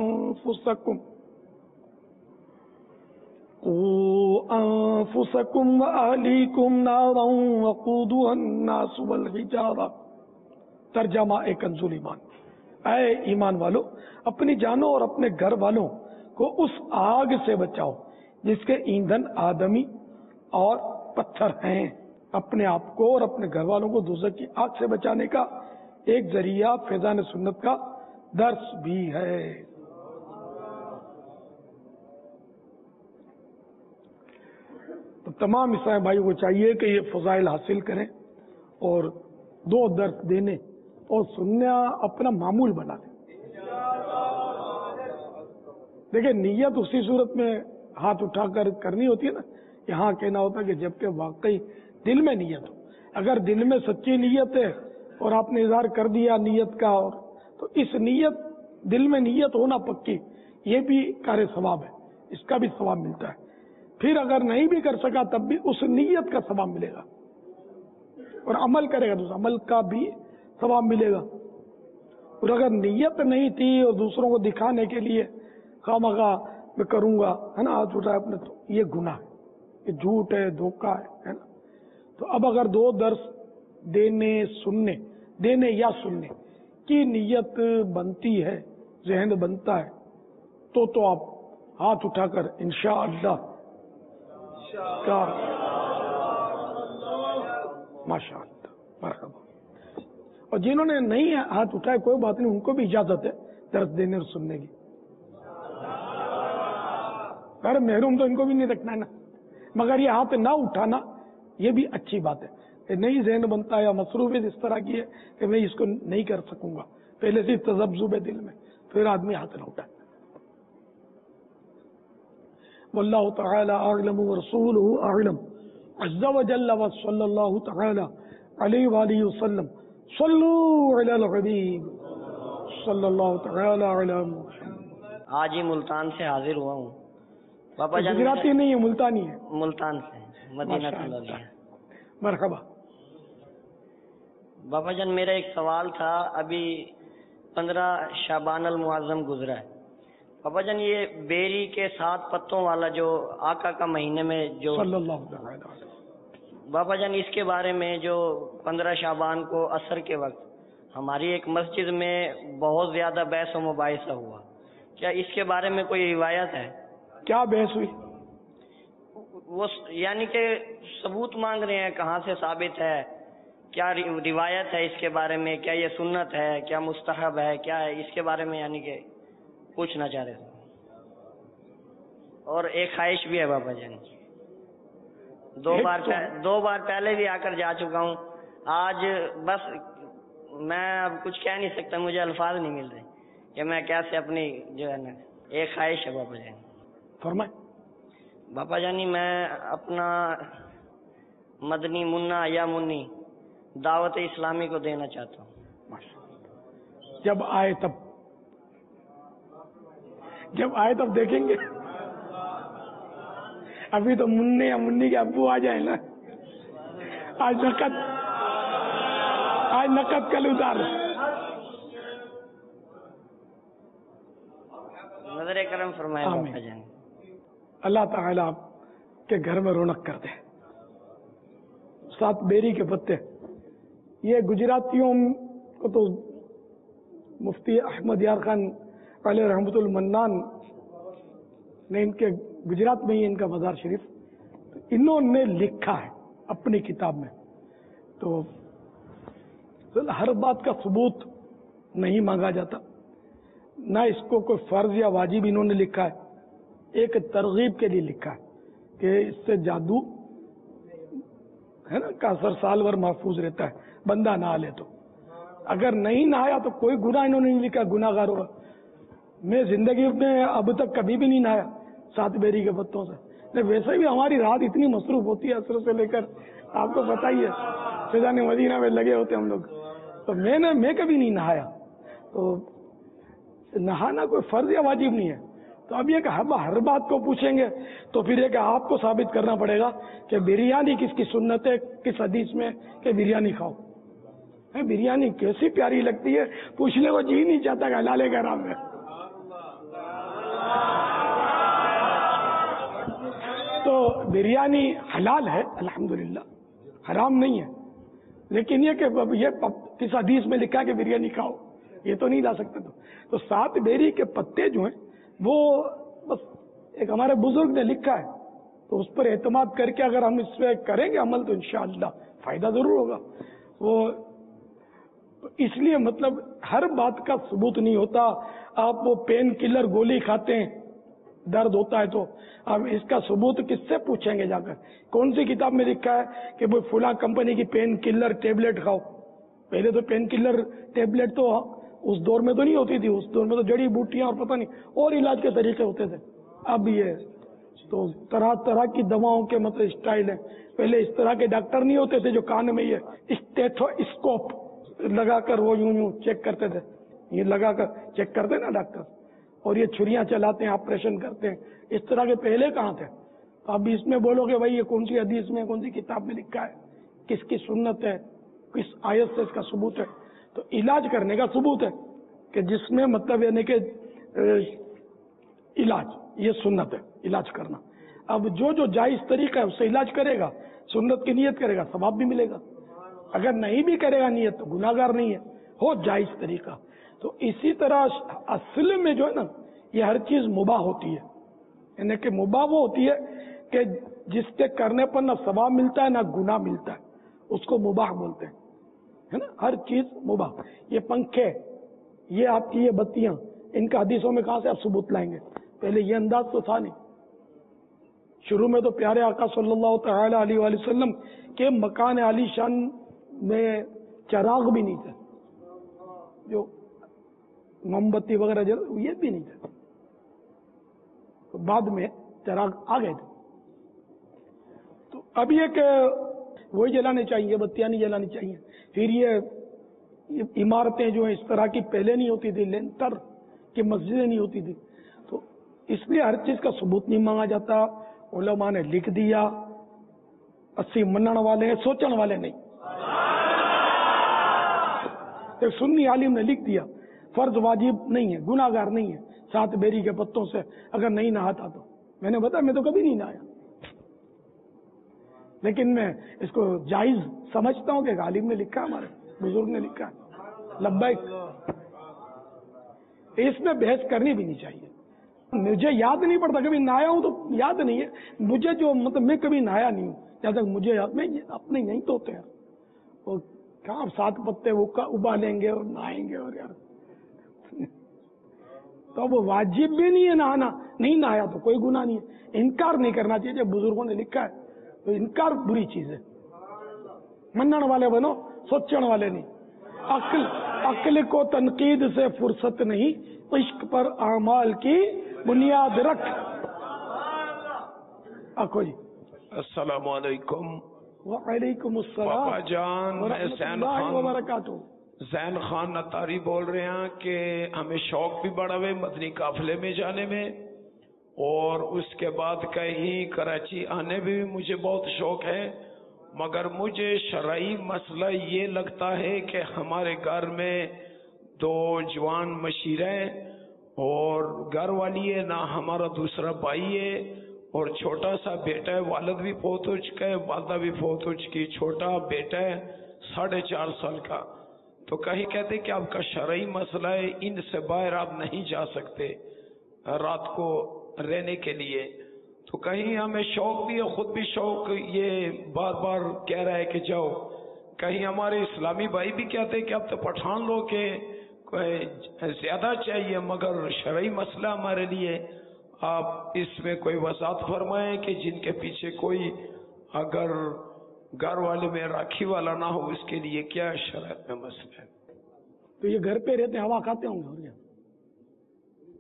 انفسکم واہلیکم نارا وقودها الناس والحجارہ. ترجمہ کنز ایمان، اے ایمان والو اپنی جانوں اور اپنے گھر والوں کو اس آگ سے بچاؤ جس کے ایندھن آدمی اور پتھر ہیں. اپنے آپ کو اور اپنے گھر والوں کو دوزخ کی آگ سے بچانے کا ایک ذریعہ فیضان سنت کا درس بھی ہے. تو تمام عیسائی بھائیوں کو چاہیے کہ یہ فضائل حاصل کریں اور 2 درس دینے اور سننا اپنا معمول بنا لیں. دیکھیں نیت اسی صورت میں ہاتھ اٹھا کر کرنی ہوتی ہے نا. یہاں کہنا ہوتا ہے کہ جبکہ واقعی دل میں نیت ہو. اگر دل میں سچی نیت ہے اور آپ نے اظہار کر دیا نیت کا، اور تو اس نیت دل میں نیت ہونا پکی یہ بھی کار ثواب ہے، اس کا بھی ثواب ملتا ہے. پھر اگر نہیں بھی کر سکا تب بھی اس نیت کا ثواب ملے گا، اور عمل کرے گا تو اس عمل کا بھی ثواب ملے گا. اور اگر نیت نہیں تھی اور دوسروں کو دکھانے کے لیے خواہ میں کروں گا ہے نا ہاتھ اٹھایا اپنے، تو یہ گناہ ہے، یہ جھوٹ ہے، دھوکہ ہے نا. تو اب اگر 2 درس دینے یا سننے کی نیت بنتی ہے، ذہن بنتا ہے، تو آپ ہاتھ اٹھا کر انشاءاللہ کا ماشاءاللہ مرحبا. اور جنہوں نے نہیں ہاتھ اٹھائے کوئی بات نہیں، ان کو بھی اجازت ہے درس دینے اور سننے کی. ارے محروم تو ان کو بھی نہیں رکھنا ہے نا، مگر یہ ہاتھ نہ اٹھانا یہ بھی اچھی بات ہے کہ نہیں ذہن بنتا ہے یا مصروفیت اس طرح کی ہے کہ میں اس کو نہیں کر سکوں گا، پہلے سے تذبذب ہے دل میں، پھر آدمی ہاتھ نہ اٹھائے. واللہ تعالی اعلم ورسولہ اعلم عز وجل وصلی اللہ تعالی علیہ وآلہ وسلم. صلوا علی الحبیب صلی اللہ تعالی علی محمد. آج ہی ملتان سے حاضر ہوا ہوں باپا جان. گجراتی نہیں ہے، ملتانی ہے. ملتان سے مدینہ طلبیہ. مرحبا. باپا جان میرا ایک سوال تھا. ابھی 15 شعبان المعظم گزرا ہے باپا جان، یہ بیری کے 7 پتوں والا جو آقا کا مہینے میں جو صلی اللہ علیہ وسلم، باپا جان اس کے بارے میں جو 15 شعبان کو عصر کے وقت ہماری ایک مسجد میں بہت زیادہ بحث و مباحثہ ہوا، کیا اس کے بارے میں کوئی روایت ہے؟ کیا بحث ہوئی؟ وہ یعنی کہ ثبوت مانگ رہے ہیں، کہاں سے ثابت ہے، کیا روایت ہے اس کے بارے میں، کیا یہ سنت ہے، کیا مستحب ہے، کیا ہے اس کے بارے میں یعنی کہ پوچھنا چاہ رہے تھے. اور ایک خواہش بھی ہے باپا جان، 2 بار پہلے بھی آ کر جا چکا ہوں. آج بس میں اب کچھ کہہ نہیں سکتا، مجھے الفاظ نہیں مل رہے کہ میں کیسے اپنی جو ہے نا ایک خواہش ہے باپا جان. فرمائیں. باپا جانی میں اپنا مدنی منا یا منی دعوت اسلامی کو دینا چاہتا ہوں. جب آئے تب دیکھیں گے. ابھی تو منی یا منی کے ابو آ جائیں نا. آج نقد کل اتار. نظر کرم فرمائے باپا جان. اللہ تعالی آپ کے گھر میں رونق کر دے. 7 بیری کے پتے، یہ گجراتیوں کو تو مفتی احمد یار خان علیہ رحمت المنان نے ان کے گجرات میں ہی ان کا مزار شریف، انہوں نے لکھا ہے اپنی کتاب میں. تو ہر بات کا ثبوت نہیں مانگا جاتا، نہ اس کو کوئی فرض یا واجب انہوں نے لکھا ہے، ایک ترغیب کے لیے لکھا ہے کہ اس سے جادو ہے نا کا اثر سال بھر محفوظ رہتا ہے، بندہ نہا لے تو. اگر نہیں نہایا تو کوئی گناہ انہوں نے نہیں لکھا، گناہ گار ہوگا. میں زندگی میں اب تک کبھی بھی نہیں نہایا 7 بیری کے پتوں سے. نہیں ویسے بھی ہماری رات اتنی مصروف ہوتی ہے عصر سے لے کر, آپ کو پتہ ہی ہے فضان مدینہ میں لگے ہوتے ہم لوگ, تو میں کبھی نہیں نہایا. تو نہانا کوئی فرض یا واجب نہیں ہے. تو اب یہ کہ ہر بات کو پوچھیں گے تو پھر یہ کہ آپ کو ثابت کرنا پڑے گا کہ بریانی کس کی سنت ہے, کس حدیث میں کہ بریانی کھاؤ. بریانی کیسی پیاری لگتی ہے, پوچھنے کو جی نہیں چاہتا کہ حلال ہے کہ حرام ہے. تو بریانی حلال ہے الحمدللہ, حرام نہیں ہے. لیکن یہ کہ یہ کس حدیث میں لکھا ہے کہ بریانی کھاؤ, یہ تو نہیں لا سکتے. تو 7 بیری کے پتے جو ہیں وہ بس ایک ہمارے بزرگ نے لکھا ہے, تو اس پر اعتماد کر کے اگر ہم اس پہ کریں گے عمل تو انشاءاللہ فائدہ ضرور ہوگا. وہ اس لیے مطلب ہر بات کا ثبوت نہیں ہوتا. آپ وہ پین کلر گولی کھاتے ہیں, درد ہوتا ہے, تو اب اس کا ثبوت کس سے پوچھیں گے جا کر؟ کون سی کتاب میں لکھا ہے کہ وہ فلاں کمپنی کی پین کلر ٹیبلٹ کھاؤ؟ پہلے تو پین کلر ٹیبلٹ تو اس دور میں تو نہیں ہوتی تھی, اس دور میں تو جڑی بوٹیاں اور پتہ نہیں اور علاج کے طریقے ہوتے تھے. اب یہ تو طرح طرح کی دواؤں کے مطلب اسٹائل ہیں. پہلے اس طرح کے ڈاکٹر نہیں ہوتے تھے جو کان میں یہ اسٹیتھوسکوپ لگا کر وہ یوں چیک کرتے تھے, یہ لگا کر چیک کرتے نا ڈاکٹر, اور یہ چھریاں چلاتے ہیں, آپریشن کرتے ہیں. اس طرح کے پہلے کہاں تھے؟ اب اس میں بولو کہ بھائی یہ کون سی حدیث میں کون سی کتاب میں لکھا ہے, کس کی سنت ہے, کس آیت سے اس کا ثبوت ہے. تو علاج کرنے کا ثبوت ہے کہ جس میں مطلب یعنی کہ علاج یہ سنت ہے علاج کرنا. اب جو جائز طریقہ ہے اس سے علاج کرے گا, سنت کی نیت کرے گا, ثواب بھی ملے گا. اگر نہیں بھی کرے گا نیت تو گناہگار نہیں ہے, ہو جائز طریقہ. تو اسی طرح اصل میں جو ہے نا یہ ہر چیز مباح ہوتی ہے, یعنی کہ مباح وہ ہوتی ہے کہ جس کے کرنے پر نہ ثواب ملتا ہے نہ گناہ ملتا ہے, اس کو مباح بولتے ہیں, ہے نا. ہر چیز مباح. یہ پنکھے, یہ آپ کی یہ بتیاں, ان کا حدیثوں میں کہاں سے آپ ثبوت لائیں گے؟ پہلے یہ انداز تو تھا نہیں. شروع میں تو پیارے آقا صلی اللہ تعالی علیہ وآلہ وسلم کے مکان عالی شان میں چراغ بھی نہیں تھے, جو موم بتی وغیرہ یہ بھی نہیں تھے. بعد میں چراغ آ گئے تھے. تو اب یہ کہ وہی جلانے چاہیے, بتیاں نہیں جلانی چاہیے. پھر یہ عمارتیں جو ہیں اس طرح کی پہلے نہیں ہوتی تھی, لینٹر کی مسجدیں نہیں ہوتی تھی. تو اس لیے ہر چیز کا ثبوت نہیں مانگا جاتا. علماء نے لکھ دیا, 80 منن والے ہیں, سوچن والے نہیں. ایک سنی عالم نے لکھ دیا فرض واجب نہیں ہے, گناہگار نہیں ہے 7 بیری کے پتوں سے اگر نہیں نہاتا تو. میں نے بتایا میں تو کبھی نہیں نہایا, لیکن میں اس کو جائز سمجھتا ہوں کہ عالم نے لکھا, ہمارے بزرگ نے لکھا ہے. لبیک. اس میں بحث کرنی بھی نہیں چاہیے. مجھے یاد نہیں پڑتا, کبھی نہایا ہوں تو یاد نہیں ہے مجھے, جو مطلب میں کبھی نہایا نہیں ہوں جہاں تک مجھے یاد. میں اپنے یہیں تو ہوتے ہیں, وہ کہاں 7 پتے ابالیں گے اور نہائیں گے, اور یار تو وہ واجب بھی نہیں ہے نہانا. نہیں نہایا تو کوئی گناہ نہیں ہے. انکار نہیں کرنا چاہیے. جب بزرگوں نے لکھا ہے تو انکار بری چیز ہے. منن والے بنو, سوچن والے نہیں. عقل کو تنقید سے فرصت نہیں, عشق پر اعمال کی بنیاد رکھ. آخو جی. السلام علیکم. وعلیکم السلام پاپا جان, ورحمۃ اللہ وبرکاتہ. زین خان نتاری بول رہے ہیں کہ ہمیں شوق بھی بڑا ہوئے مدنی قافلے میں جانے میں, اور اس کے بعد کہیں کراچی آنے بھی مجھے بہت شوق ہے. مگر مجھے شرعی مسئلہ یہ لگتا ہے کہ ہمارے گھر میں 2 جوان مشیر ہیں, اور گھر والی ہے, نہ ہمارا دوسرا بھائی ہے, اور چھوٹا سا بیٹا ہے. والد بھی فوت ہو چکا ہے, والدہ بھی فوت ہو چکی. چھوٹا بیٹا ہے 4.5 سال کا. تو کہیں کہتے کہ آپ کا شرعی مسئلہ ہے, ان سے باہر آپ نہیں جا سکتے رات کو رہنے کے لیے. تو کہیں ہمیں شوق بھی ہے, خود بھی شوق یہ بار بار کہہ رہا ہے کہ جاؤ. کہیں ہمارے اسلامی بھائی بھی کہتے ہیں کہ اب تو پٹھان لو کہ زیادہ چاہیے, مگر شرعی مسئلہ ہمارے لیے. آپ اس میں کوئی وضاحت فرمائیں کہ جن کے پیچھے کوئی اگر گھر والے میں راکھی والا نہ ہو, اس کے لیے کیا شرعت میں مسئلہ ہے؟ تو یہ گھر پہ رہتے ہوا کھاتے ہوں گے,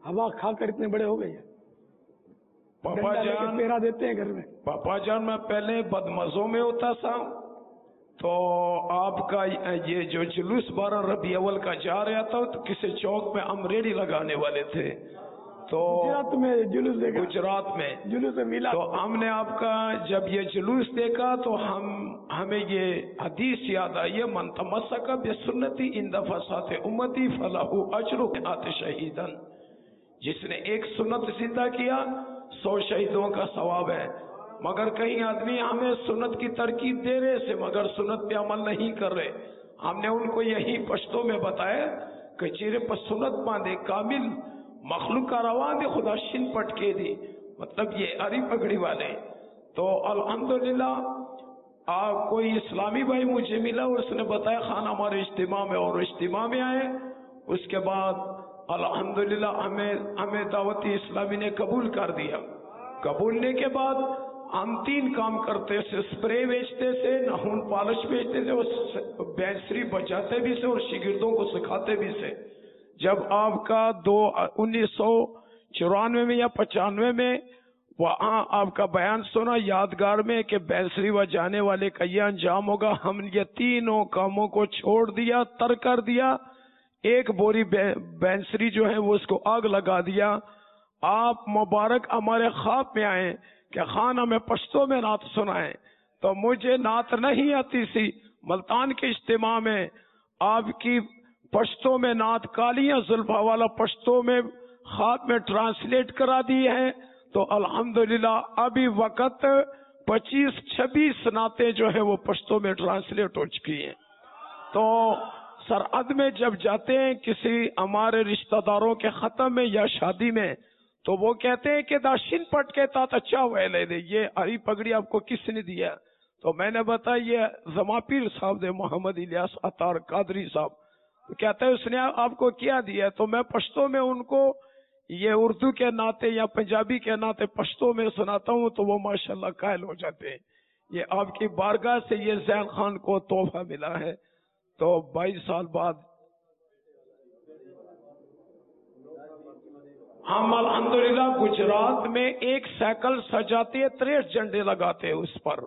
हवा खाकर इतने बड़े हो गए हैं। पापा डंडा लेके जान, पेरा देते हैं घर में। पापा जान, मैं पहले बदमजों में होता था, तो आपका ये जो जुलूस 12 रबी अव्वल का जा रहा था, तो किसी चौक में हम रेडी लगाने वाले थे, तो गुजरात में जुलूस देखा, गुजरात में जुलूस मिला, तो हमने आपका जब ये जुलूस देखा तो हमें ये हदीस याद आई है, मन तमस्सका बिसुन्नती इंद फसाते उम्मती फलाहु अजरु आते शहीदन। जिसने एक सुन्नत जिंदा किया 100 शहीदों का सवाब है। मगर कई आदमी हमें सुन्नत की तरकीब दे रहे से मगर सुन्नत पे अमल नहीं कर रहे। हमने उनको यही पश्तो में बताया कि चेहरे पर सुन्नत बांधे कामिल मखलूक का रवा दे खुदा शिन पटके दी, मतलब ये हरी पगड़ी वाले। तो अल्हम्दुलिल्लाह कोई इस्लामी भाई मुझे मिला और उसने बताया खान हमारे इज्तिमा में, और इज्तिमा में आए। उसके बाद अल्हम्दुलिल्लाह हमें दावती इस्लामी ने कबूल कर दिया। कबूलने के बाद हम 3 काम करते से, स्प्रे बेचते थे, नाखून पॉलिश बेचते थे, और बैंसरी बजाते भी से और शिगिर्दों को सिखाते भी से। जब आपका 1994 में या 95 में वहाँ आपका बयान सुना यादगार में कि बैंसरी बजाने वाले का ये अंजाम होगा, हम ये तीनों कामों को छोड़ दिया, तर कर दिया। एक बोरी बैंसरी जो है वो उसको आग लगा दिया। आप मुबारक हमारे ख्वाब में आए कि खान हमें पश्तो में नात सुनाए, तो मुझे नात नहीं आती सी। मुल्तान के इज्तिमा में आपकी पश्तो में नात कालियां जुल्फा वाला पश्तो में ख्वाब में ट्रांसलेट करा दी है। तो अल्हम्दुलिल्लाह अभी वक्त 25-26 नातें जो है वो पश्तो में ट्रांसलेट हो चुकी हैं। तो सरहद में जब जाते हैं किसी हमारे रिश्तेदारों के खत्म में या शादी में, तो वो कहते हैं कि दाशिन पट के तात अच्छा हुआ ले दे, ये हरी पगड़ी आपको किसने दिया? तो मैंने बताया ये जमापीर साहब दे मोहम्मद इलियास अतार कादरी साहब। तो कहते हैं उसने आपको क्या दिया? तो मैं पश्तो में उनको ये उर्दू के नाते या पंजाबी के नाते पश्तो में सुनाता हूँ, तो वो माशाल्लाह कायल हो जाते हैं। ये आपकी बारगाह से ये जैन खान को तोहफा मिला है। तो 22 साल बाद हम अल्हम्दुलिल्लाह गुजरात में एक साइकिल सजाते हैं, 63 झंडे लगाते हैं उस पर,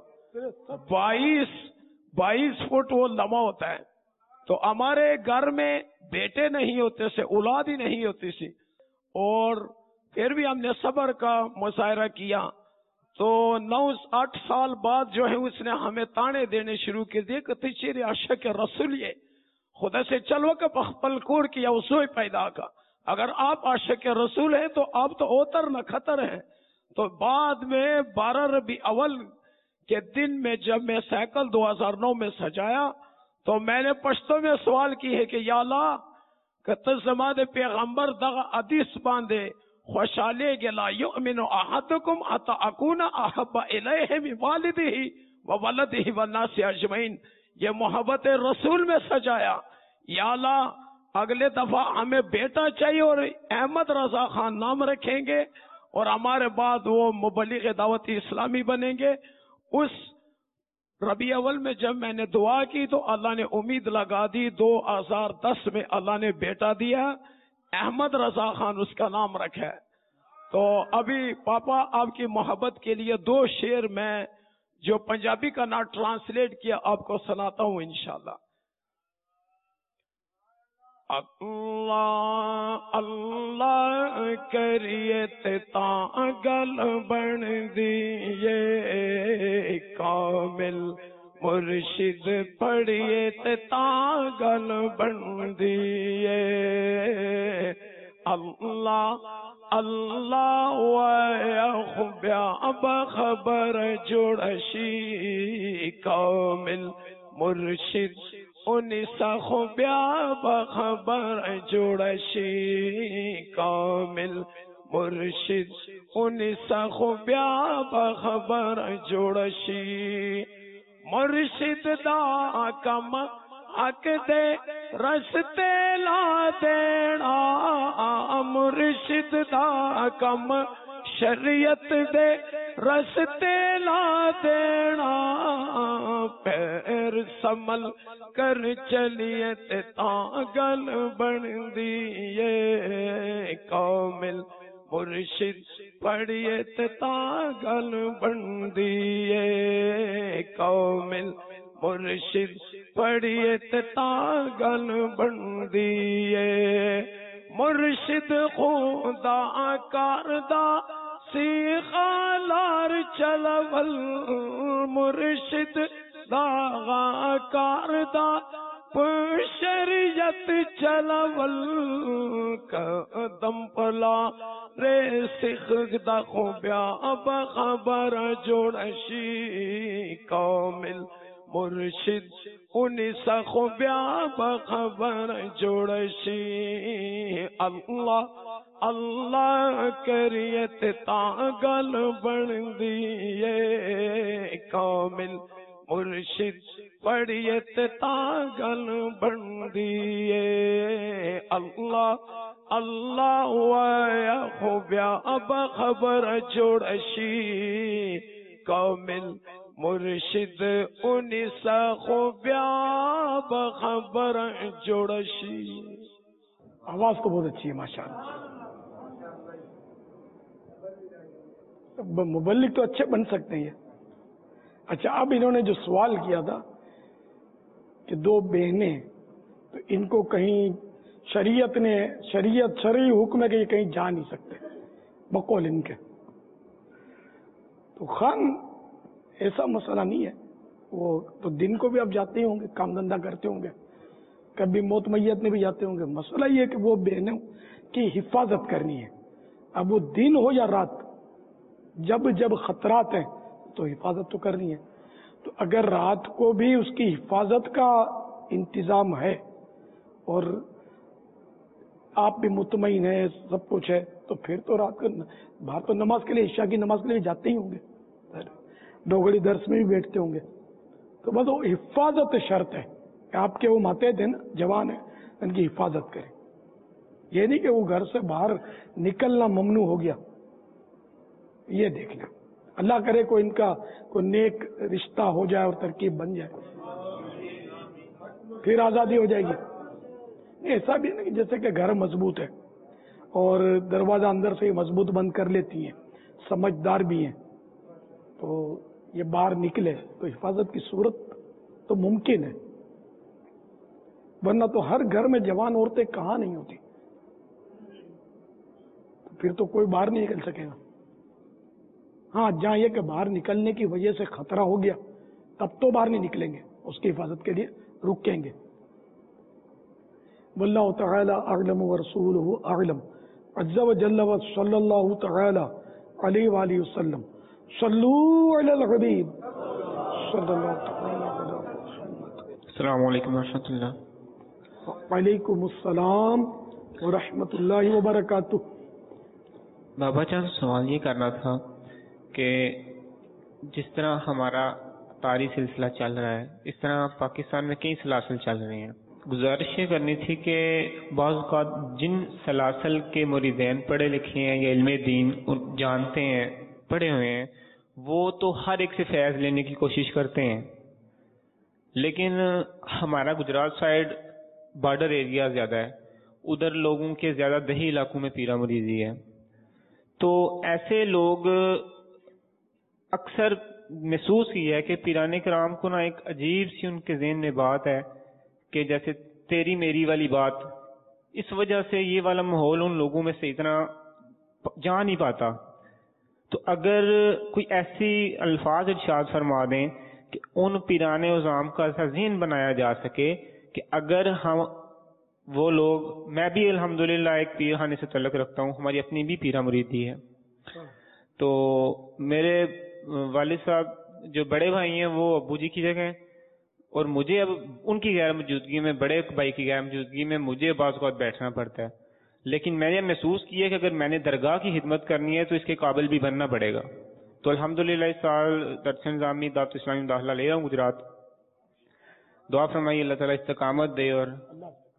22 फुट वो लंबा होता है। तो हमारे घर में बेटे नहीं होते से, औलाद ही नहीं होती सी, और फिर भी हमने सब्र का मुजाहरा किया। तो 9-8 साल बाद जो है उसने हमें ताने देने शुरू कर दिए कि तेरे आशिक रसूल ये खुदा से चलो का पल कोर किया उसो पैदा का, अगर आप आशिक रसूल हैं तो आप तो ओतर न खतर हैं। तो बाद में 12 रबी अव्वल के दिन में जब मैं साइकिल 2009 में सजाया, तो मैंने पश्तो में सवाल की है कि या अल्लाह कतजमाद पैगंबर दगा हदीस बांधे खुशाले गेला युमिनु अहदुकुम अता अकुना अहब्बा इलैहि मिन वालिदिही व वलदिही व नासि अजमईन। ये मोहब्बत रसूल में सजाया। या अल्लाह अगले दफा हमें बेटा चाहिए और अहमद रजा खान नाम रखेंगे, और हमारे बाद वो मुबल्लिग दावत इस्लामी बनेंगे। उस रबी अव्वल में जब मैंने दुआ की तो अल्लाह ने उम्मीद लगा दी। 2010 में अल्लाह ने बेटा दिया, अहमद रजा खान उसका नाम रखा है। तो अभी पापा आपकी मोहब्बत के लिए 2 शेर मैं जो पंजाबी का ना ट्रांसलेट किया आपको सुनाता हूं इंशाल्लाह। अल्लाह अल्लाह करिए ते गल बन दिए, कामिल मुर्शिद पढ़िए ते गल बन दिए। अल्लाह अल्लाह खुब्या बखबर जुड़शी, कामिल मुर्शिद उनिसा खुब्या बखबर जुड़शी, कामिल मुर्शिद उनिसा खुब्या बखबर जुड़शी। मुर्शिद दा कम हक दे रस्ते ला देना, मुर्शिद दा कम शरीयत दे रस्ते ला देना। पैर संभल कर चलिए ते तां गल बनदी है। कामिल मुर्शिद पढ़िए ते तां गल बनदी है। कामिल मुर्शिद पढ़िए ते तां गल बनदी है। मुर्शिद खुदा करदा सीखालार चलवल मुर्शिद दागा करदा शरीयत चलवल कदम पला रे सिखदा खुब्या बखबर जोड़शी। कामिल मुर्शिद उनिसा खुब्या बखबर जोड़शी। अल्लाह अल्लाह करिए ते तां गल बनदी है। कामिल मुर्शिद पढ़िए ते तां गल बनदी है। अल्लाह अल्लाह वाया खुब्या बखबर जोड़शी। कामिल मुर्शिद उनिसा खुब्या बखबर जोड़शी। आवाज तो बहुत अच्छी है माशाअल्लाह। मुबल्लिग तो अच्छे बन सकते हैं। अच्छा, अब इन्होंने जो सवाल किया था कि दो बहनें, तो इनको कहीं शरीयत शरई हुक्म है कि ये कहीं जा नहीं सकते बकौल इनके। तो खान ऐसा मसला नहीं है, वो तो दिन को भी अब जाते ही होंगे, काम धंधा करते होंगे, कभी मौत मैयत में भी जाते होंगे। मसला ये है कि वो बहनों की हिफाजत करनी है। अब वो दिन हो या रात, जब जब खतरात हैं तो हिफाजत तो करनी है। तो अगर रात को भी उसकी हिफाजत का इंतजाम है और आप भी मुतमईन है, सब कुछ है, तो फिर तो रात को बाहर तो नमाज के लिए, इशा की नमाज के लिए जाते ही होंगे, डोगरी दर्स में भी बैठते होंगे। तो बस वो हिफाजत शर्त है कि आपके वो मातेहत है ना, जवान है, उनकी हिफाजत करें। ये नहीं कि वो घर से बाहर निकलना ममनू हो गया। ये देखना, अल्लाह करे कोई इनका कोई नेक रिश्ता हो जाए और तरकीब बन जाए, फिर आजादी हो जाएगी। ऐसा भी नहीं जैसे कि घर मजबूत है और दरवाजा अंदर से ही मजबूत बंद कर लेती है, समझदार भी है, तो ये बाहर निकले तो हिफाजत की सूरत तो मुमकिन है। वरना तो हर घर में जवान औरतें कहाँ नहीं होती, तो फिर तो कोई बाहर नहीं निकल सकेगा। हाँ, जहां ये कि बाहर निकलने की वजह से खतरा हो गया तब तो बाहर नहीं निकलेंगे, उसकी हिफाजत के लिए रुकेंगे। वल्लाहु तआला अअलम व रसूलुहु अअलम। अज़्ज़ा व जल्ल व सल्लल्लाहु तआला अलैहि व आलिहि वसल्लम। सल्लू अलल हबीब सल्लल्लाहु तआला अलैहि वसल्लम। अस्सलामु अलैकुम व रहमतुल्लाह। व अलैकुम अस्सलाम व रहमतुल्लाहि व बरकातुहू। बाबा जान, सवाल ये करना था कि जिस तरह हमारा तारी सिलसिला चल रहा है, इस तरह पाकिस्तान में कई सलासल चल रहे हैं। गुजारिश ये करनी थी कि बाज़ औक़ात जिन सलासल के मुरीदैन पढ़े लिखे हैं या इल्मे दीन जानते हैं, पढ़े हुए हैं, वो तो हर एक से फैज़ लेने की कोशिश करते हैं, लेकिन हमारा गुजरात साइड बॉर्डर एरिया ज़्यादा है, उधर लोगों के ज़्यादा दही इलाकों में पीरा मुरीदी है। तो ऐसे लोग अक्सर महसूस किया है कि पीराने कराम को ना एक अजीब सी उनके ज़हन में बात है कि जैसे तेरी मेरी वाली बात, इस वजह से ये वाला माहौल उन लोगों में से इतना जा नहीं पाता। तो अगर कोई ऐसी अल्फाज इरशाद फरमा दें कि उन पीराने उज़ाम का ऐसा ज़हन बनाया जा सके कि अगर हम वो लोग, मैं भी अल्हम्दुलिल्लाह एक पीर खाने से तल्लुक़ रखता हूँ, हमारी अपनी भी पीरा मुरीदी है, तो मेरे वालिद साहब जो बड़े भाई हैं वो अब्बू जी की जगह, और मुझे अब उनकी गैर मौजूदगी में, बड़े भाई की गैर मौजूदगी में मुझे बाज़ औक़ात बैठना पड़ता है। लेकिन मैंने महसूस किया कि अगर मैंने दरगाह की खिदमत करनी है तो इसके काबिल भी बनना पड़ेगा। तो अल्हम्दुलिल्लाह इस साल दरस निज़ामी दावत इस्लामी दाखिला ले रहा हूँ गुजरात। दुआ फरमाइए अल्लाह ताला इस्तिकामत दे और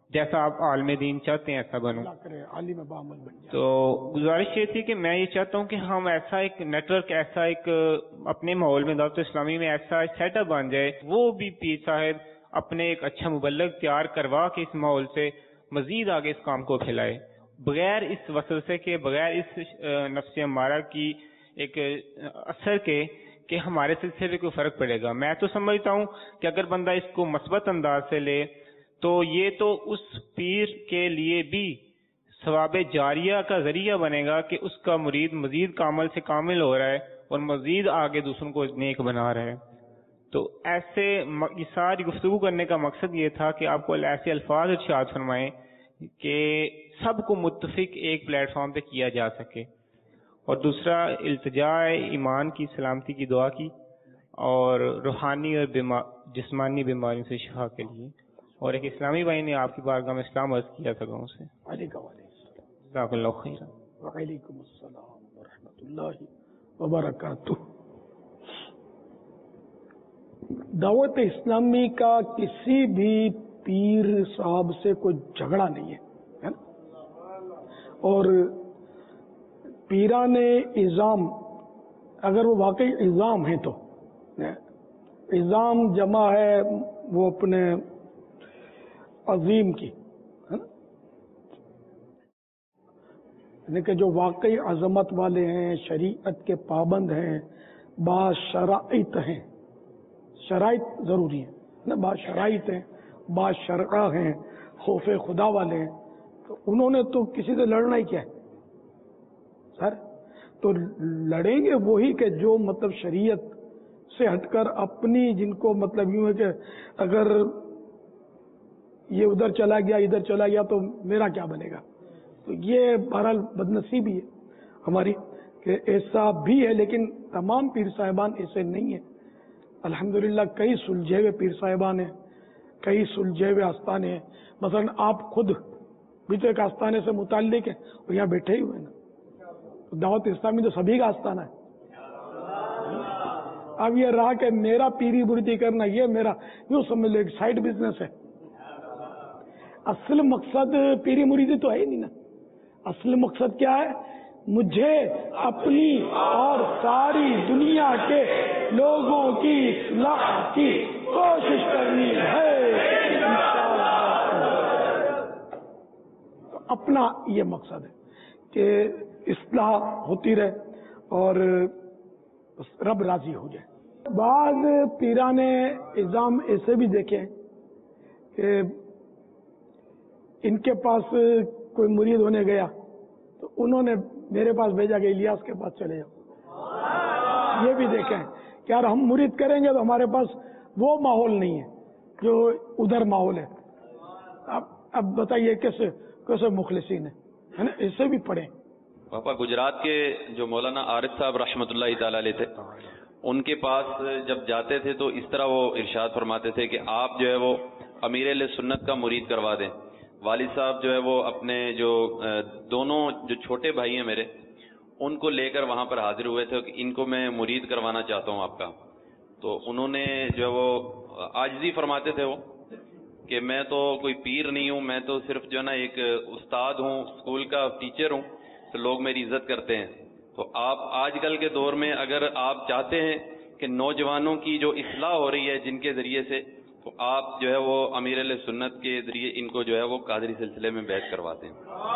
جیسا آپ عالم دین چاہتے ہیں ایسا بنوں. اللہ کرے عالم بعمل بن جائے. تو گزارش یہ تھی کہ میں یہ چاہتا ہوں کہ ہم ایسا ایک نیٹ ورک، ایسا ایک اپنے ماحول میں دعوت اسلامی میں ایسا سیٹ اپ بن جائے، وہ بھی پیر صاحب اپنے ایک اچھا مبلغ تیار کروا کے اس ماحول سے مزید آگے اس کام کو پھیلائے، بغیر اس وسوسے کے، بغیر اس نفس امارہ کی ایک اثر کے کہ ہمارے سلسلے پہ کوئی فرق پڑے گا. میں تو سمجھتا ہوں کہ اگر بندہ اس کو مثبت انداز سے لے تو یہ تو اس پیر کے لیے بھی ثواب جاریہ کا ذریعہ بنے گا کہ اس کا مرید مزید کامل سے کامل ہو رہا ہے اور مزید آگے دوسروں کو نیک بنا رہا ہے. تو ایسے یہ ساری گفتگو کرنے کا مقصد یہ تھا کہ آپ کو ایسے الفاظ ارشاد فرمائیں کہ سب کو متفق ایک پلیٹ فارم پہ کیا جا سکے. اور دوسرا التجاء ایمان کی سلامتی کی دعا کی، اور روحانی اور جسمانی بیماریوں سے شفا کے لیے. اور ایک اسلامی بھائی نے آپ کی بارگاہ میں اسلام عرض کیا تھا گاؤں سے. جزاک اللہ خیر. وعلیکم السلام ورحمۃ اللہ وبرکاتہ. دعوت اسلامی کا کسی بھی پیر صاحب سے کوئی جھگڑا نہیں ہے نا؟ اور پیران اعظام اگر وہ واقعی اعظام ہیں تو اعظام جمع ہے وہ اپنے عظیم کی ہے نا، یعنی کہ جو واقعی عظمت والے ہیں، شریعت کے پابند ہیں، با شرائط ہیں. شرائط ضروری ہے نا، با شرائط ہیں، با شرع ہیں، خوف خدا والے ہیں. تو انہوں نے تو کسی سے لڑنا ہی کیا ہے سر؟ تو لڑیں گے وہی کہ جو مطلب شریعت سے ہٹ کر اپنی، جن کو مطلب یوں ہے کہ اگر یہ ادھر چلا گیا ادھر چلا گیا تو میرا کیا بنے گا. تو یہ بہرحال بدنصیبی ہے ہماری کہ ایسا بھی ہے، لیکن تمام پیر صاحبان ایسے نہیں ہیں. الحمدللہ کئی سلجھے ہوئے پیر صاحبان ہیں، کئی سلجھے ہوئے آستانے ہیں. مثلا آپ خود بھی تو ایک آستانے سے متعلق ہیں اور یہاں بیٹھے ہی ہوئے نا. دعوت اسلامی تو سبھی کا آستانہ ہے. اب یہ رہا کہ میرا پیری بردی کرنا، یہ میرا یوں سمجھ لو ایک سائڈ بزنس ہے. اصل مقصد پیری مریدی تو ہے ہی نہیں نا. اصل مقصد کیا ہے؟ مجھے اپنی اور ساری دنیا کے لوگوں کی اصلاح کی کوشش کرنی ہے. اپنا یہ مقصد ہے کہ اصلاح ہوتی رہے اور رب راضی ہو جائے. بعض پیران اعظام ایسے بھی دیکھیں کہ ان کے پاس کوئی مرید ہونے گیا تو انہوں نے میرے پاس بھیجا کہ الیاس کے پاس چلے جاؤ. یہ بھی دیکھیں کہ یار ہم مرید کریں گے تو ہمارے پاس وہ ماحول نہیں ہے جو ادھر ماحول ہے. اب بتائیے کیسے مخلصین ہے نا. اسے بھی پڑھیں. پاپا گجرات کے جو مولانا عارف صاحب رحمۃ اللہ تعالی علیہ تھے، ان کے پاس جب جاتے تھے تو اس طرح وہ ارشاد فرماتے تھے کہ آپ جو ہے وہ امیر اہل سنت کا مرید کروا دیں. والد صاحب جو ہے وہ اپنے جو دونوں جو چھوٹے بھائی ہیں میرے، ان کو لے کر وہاں پر حاضر ہوئے تھے کہ ان کو میں مرید کروانا چاہتا ہوں آپ کا. تو انہوں نے جو ہے وہ عاجزی فرماتے تھے وہ کہ میں تو کوئی پیر نہیں ہوں، میں تو صرف جو ہے نا ایک استاد ہوں، اسکول کا ٹیچر ہوں، تو لوگ میری عزت کرتے ہیں. تو آپ آج کل کے دور میں اگر آپ چاہتے ہیں کہ نوجوانوں کی جو اصلاح ہو رہی ہے جن کے ذریعے سے، تو آپ جو ہے وہ امیر اہل سنت کے ذریعے ان کو جو ہے وہ قادری سلسلے میں بیعت کرواتے ہیں.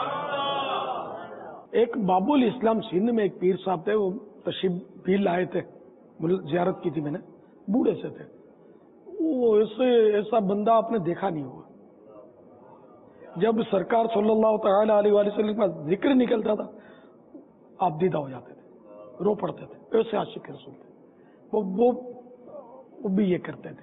ایک باب الاسلام سندھ میں ایک پیر صاحب تھے، وہ تشریف بھی لائے تھے، زیارت کی تھی میں نے. بوڑھے سے تھے وہ، ایسا بندہ آپ نے دیکھا نہیں ہوگا. جب سرکار صلی اللہ تعالی علیہ وآلہ وسلم کا ذکر نکلتا تھا آپ دیدہ ہو جاتے تھے، رو پڑتے تھے. ایسے عاشق رسول تھے وہ بھی یہ کرتے تھے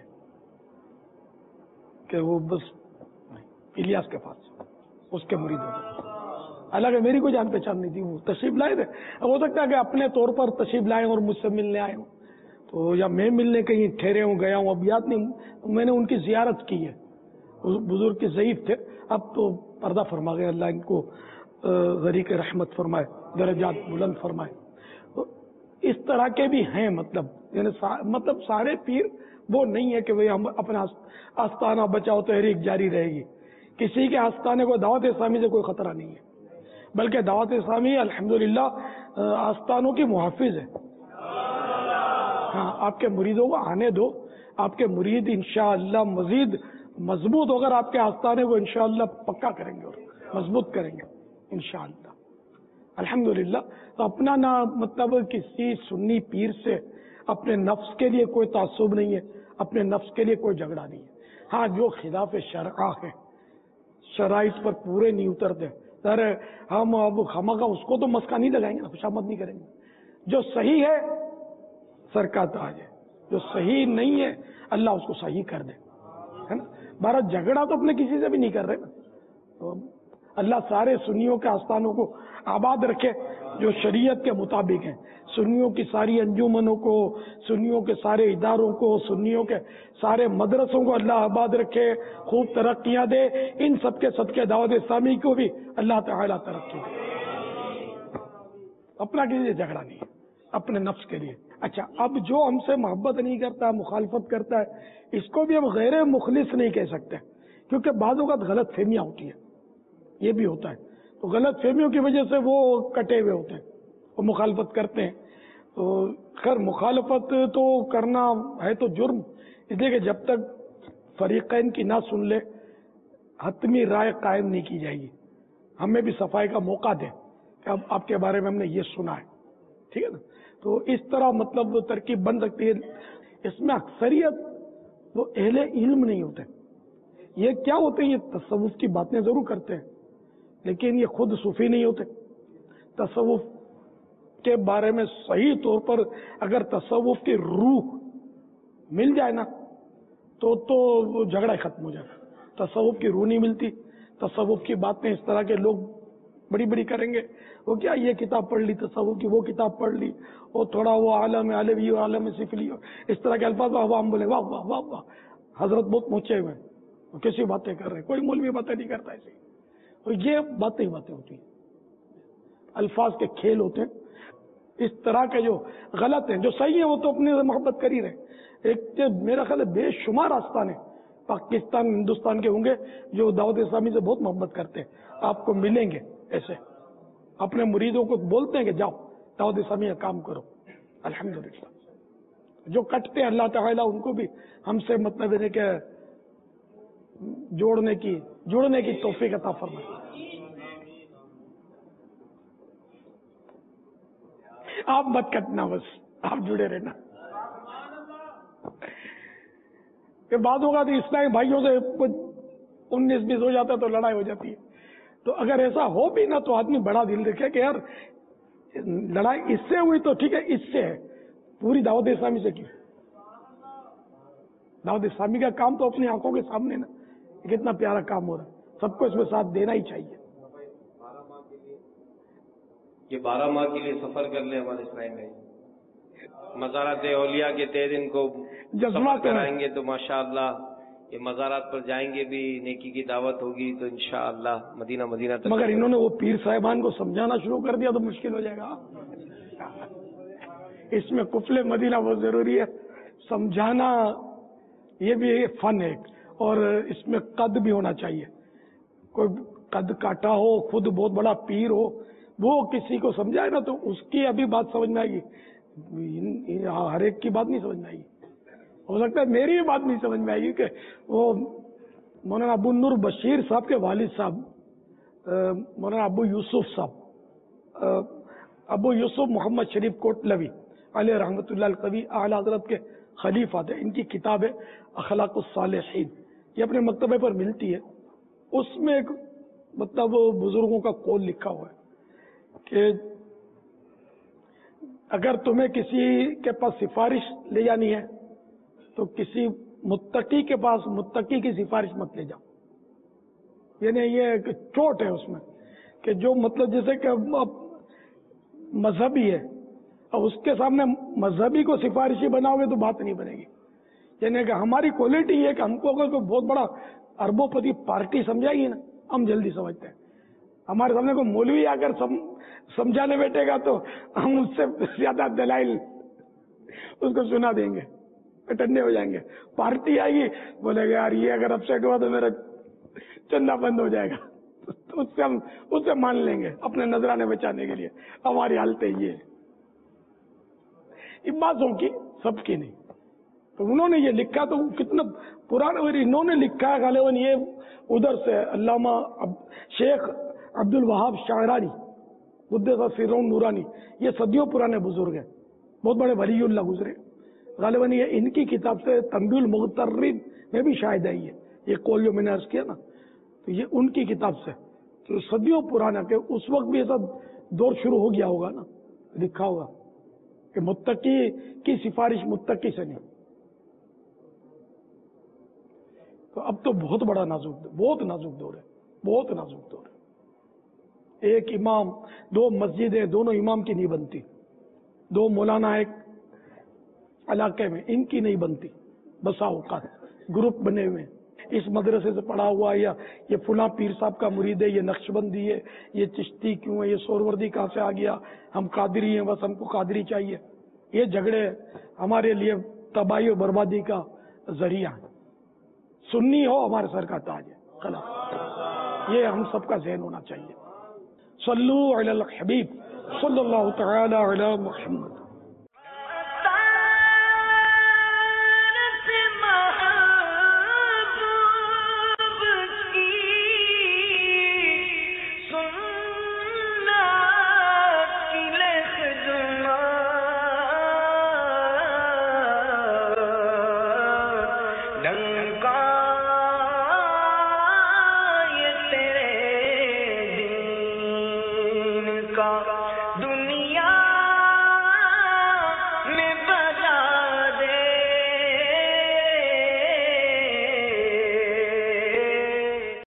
کہ وہ بس الیاس کے پاس اس کے مرید ہوتے تھے. حالانکہ میری کوئی جان پہچان نہیں تھی. وہ تشریف لائے تھے، ہو سکتا ہے کہ اپنے طور پر تشریف لائے اور مجھ سے ملنے آئے ہوں، تو یا میں ملنے کہیں ٹھہرے ہوں گیا ہوں، اب یاد نہیں. میں نے ان کی زیارت کی ہے. بزرگ کے ضعیف تھے، اب تو پردہ فرما گئے. اللہ ان کو غریق رحمت فرمائے، درجات بلند فرمائے. اس طرح کے بھی ہیں. مطلب سارے پیر وہ نہیں ہے کہ ہم اپنا آستانہ بچاؤ تحریک جاری رہے گی. کسی کے آستانے کو دعوت اسلامی سے کوئی خطرہ نہیں ہے، بلکہ دعوت اسلامی الحمدللہ آستانوں کی محافظ ہے۔ ہاں، آپ کے مریدوں کو آنے دو، آپ کے مرید انشاءاللہ مزید مضبوط ہو کر آپ کے آستانے کو انشاءاللہ پکا کریں گے اور مضبوط کریں گے انشاءاللہ الحمدللہ۔ تو اپنا نہ مطلب کسی سنی پیر سے اپنے نفس کے لیے کوئی تعصب نہیں ہے، اپنے نفس کے لیے کوئی جھگڑا نہیں ہے۔ ہاں، جو خلاف شرع ہے، شرائط پر پورے نہیں اترتے، سر ہم اب خامخواہ اس کو تو مسکا نہیں لگائیں گے، خوشامد نہیں کریں گے۔ جو صحیح ہے سر کا تاج ہے، جو صحیح نہیں ہے اللہ اس کو صحیح کر دے، ہے نا۔ بھارت جھگڑا تو اپنے کسی سے بھی نہیں کر رہے نا، تو اللہ سارے سنیوں کے آستانوں کو آباد رکھے جو شریعت کے مطابق ہیں، سنیوں کی ساری انجمنوں کو، سنیوں کے سارے اداروں کو، سنیوں کے سارے مدرسوں کو اللہ آباد رکھے، خوب ترقیاں دے، ان سب کے صدقے دعوت اسلامی کو بھی اللہ تعالیٰ ترقی دے۔ اپنا کسی سے جھگڑا نہیں ہے، اپنے نفس کے لیے۔ اچھا، اب جو ہم سے محبت نہیں کرتا، مخالفت کرتا ہے، اس کو بھی ہم غیر مخلص نہیں کہہ سکتے، کیونکہ بعض اوقات غلط فہمیاں ہوتی ہیں، یہ بھی ہوتا ہے، تو غلط فہمیوں کی وجہ سے وہ کٹے ہوئے ہوتے ہیں، وہ مخالفت کرتے ہیں۔ تو خیر مخالفت تو کرنا ہے تو جرم، اس لیے کہ جب تک فریقین کی نہ سن لے حتمی رائے قائم نہیں کی جائے گی۔ ہمیں بھی صفائی کا موقع دیں کہ اب آپ کے بارے میں ہم نے یہ سنا ہے، ٹھیک ہے نا۔ تو اس طرح مطلب ترکیب بن سکتی ہے۔ اس میں اکثریت وہ اہل علم نہیں ہوتے، یہ کیا ہوتے ہیں، یہ تصوف کی باتیں ضرور کرتے ہیں لیکن یہ خود صوفی نہیں ہوتے۔ تصوف کے بارے میں صحیح طور پر اگر تصوف کی روح مل جائے نا تو وہ جھگڑا ختم ہو جائے۔ تصوف کی روح نہیں ملتی، تصوف کی باتیں اس طرح کے لوگ بڑی بڑی کریں گے، وہ کیا یہ کتاب پڑھ لی تصوف کی، وہ کتاب پڑھ لی، اور تھوڑا وہ عالم علوی اور عالم سفلی اس طرح کے الفاظ عوام بولے واہ واہ واہ واہ، حضرت بہت پہنچے ہوئے ہیں، کیسی باتیں کر رہے ہیں، کوئی مولوی باتیں نہیں کرتا ایسے، تو یہ باتیں ہوتی ہیں، الفاظ کے کھیل ہوتے ہیں۔ اس طرح کے جو غلط ہیں، جو صحیح ہیں وہ تو اپنے سے محبت کر ہی رہے۔ ایک میرا خیال ہے بے شمار آستانے پاکستان ہندوستان کے ہوں گے جو دعوت اسلامی سے بہت محبت کرتے ہیں، آپ کو ملیں گے ایسے، اپنے مریدوں کو بولتے ہیں کہ جاؤ دعوت اسلامی کا کام کرو۔ الحمدللہ جو کٹتے ہیں اللہ تعالیٰ ان کو بھی ہم سے مطلب ہے کہ جڑنے کی توفیق عطا فرمائے۔ آپ مت کٹنا، بس آپ جڑے رہنا۔ کہ بعض اوقات اسلامی بھائیوں سے کچھ 19-20 ہو جاتا ہے تو لڑائی ہو جاتی ہے، تو اگر ایسا ہو بھی نا تو آدمی بڑا دل رکھے کہ یار لڑائی اس سے ہوئی تو ٹھیک ہے، اس سے ہے، پوری دعوت اسلامی سے کیوں؟ دعوت اسلامی کا کام تو اپنی آنکھوں کے سامنے نا، کتنا پیارا کام ہو رہا ہے، سب کو اس میں ساتھ دینا ہی چاہیے۔ یہ 12 ماہ کے لیے سفر کر لیں ہمارے اسلام میں، مزارات اولیاء کے تحت ان کو سفر کرائیں گے تو ماشاءاللہ یہ مزارات پر جائیں گے بھی، نیکی کی دعوت ہوگی تو انشاءاللہ مدینہ تک۔ مگر انہوں نے وہ پیر صاحبان کو سمجھانا شروع کر دیا تو مشکل ہو جائے گا۔ اس میں قفل مدینہ بہت ضروری ہے، سمجھانا یہ بھی فن ہے، اور اس میں قد بھی ہونا چاہیے۔ کوئی قد کاٹا ہو، خود بہت بڑا پیر ہو، وہ کسی کو سمجھائے نا تو اس کی ابھی بات سمجھ میں آئے گی، ہر ایک کی بات نہیں سمجھ میں آئے گی، ہو سکتا ہے میری بھی بات نہیں سمجھ میں آئے گی کہ وہ مولانا ابو نور بشیر صاحب کے والد صاحب مولانا ابو یوسف صاحب، ابو یوسف محمد شریف کوٹلوی علیہ رحمۃ اللہ القوی اعلیٰ حضرت کے خلیفہ تھے، ان کی کتاب ہے اخلاق الصالحین، یہ اپنے مکتبے پر ملتی ہے۔ اس میں ایک مطلب بزرگوں کا قول لکھا ہوا ہے کہ اگر تمہیں کسی کے پاس سفارش لے جانی ہے تو کسی متقی کے پاس متقی کی سفارش مت لے جاؤ، یعنی یہ ایک چوٹ ہے اس میں کہ جو مطلب جیسے کہ مذہبی ہے اور اس کے سامنے مذہبی کو سفارشی بناؤ گے تو بات نہیں بنے گی، یعنی کہ ہماری کوالٹی یہ ہے کہ ہم کو اگر کوئی بہت بڑا اربوں پتی پارٹی سمجھائے گی نا ہم جلدی سمجھتے ہیں، ہمارے سامنے کوئی مولوی آ کر سمجھانے بیٹھے گا تو ہم اس سے زیادہ دلائل اس کو سنا دیں گے، ٹھنڈے ہو جائیں گے۔ پارٹی آئے گی بولے گا یار یہ اگر اپسیٹ ہوا تو میرا چندہ بند ہو جائے گا تو اس سے ہم اسے مان لیں گے اپنے نذرانے بچانے کے لیے. ہماری حالتیں یہ ہے. عباسوں کی سب کی نہیں. تو انہوں نے یہ لکھا تو کتنا پرانا, اور انہوں نے لکھا ہے غالباً یہ ادھر سے علامہ شیخ عبد الوہاب شاعرانی قدس سرہ نورانی, یہ صدیوں پرانے بزرگ ہیں, بہت بڑے ولی اللہ گزرے. غالباً یہ ان کی کتاب سے تنبیہ المغترین میں بھی شاید ہے یہ کولیو میں نے عرض کیا نا, تو یہ ان کی کتاب سے, تو صدیوں پرانا کہ اس وقت بھی ایسا دور شروع ہو گیا ہوگا نا, لکھا ہوگا کہ متقی کی سفارش متقی سے نہیں. تو اب تو بہت بڑا بہت نازک دور ہے, بہت نازک دور ہے. ایک امام, دو مسجدیں, دونوں امام کی نہیں بنتی. دو مولانا ایک علاقے میں, ان کی نہیں بنتی. بسا اوقات گروپ بنے ہوئے, اس مدرسے سے پڑھا ہوا, یا یہ فلاں پیر صاحب کا مرید ہے, یہ نقشبندی ہے, یہ چشتی کیوں ہے, یہ سوروردی کہاں سے آ گیا, ہم قادری ہیں, بس ہم کو قادری چاہیے. یہ جھگڑے ہمارے لیے تباہی و بربادی کا ذریعہ ہے. سنی ہو ہمارے سر کا تاج ہے, خلاص یہ ہم سب کا ذہن ہونا چاہیے. صلو علی الحبیب صلی اللہ تعالی علی محمد. کا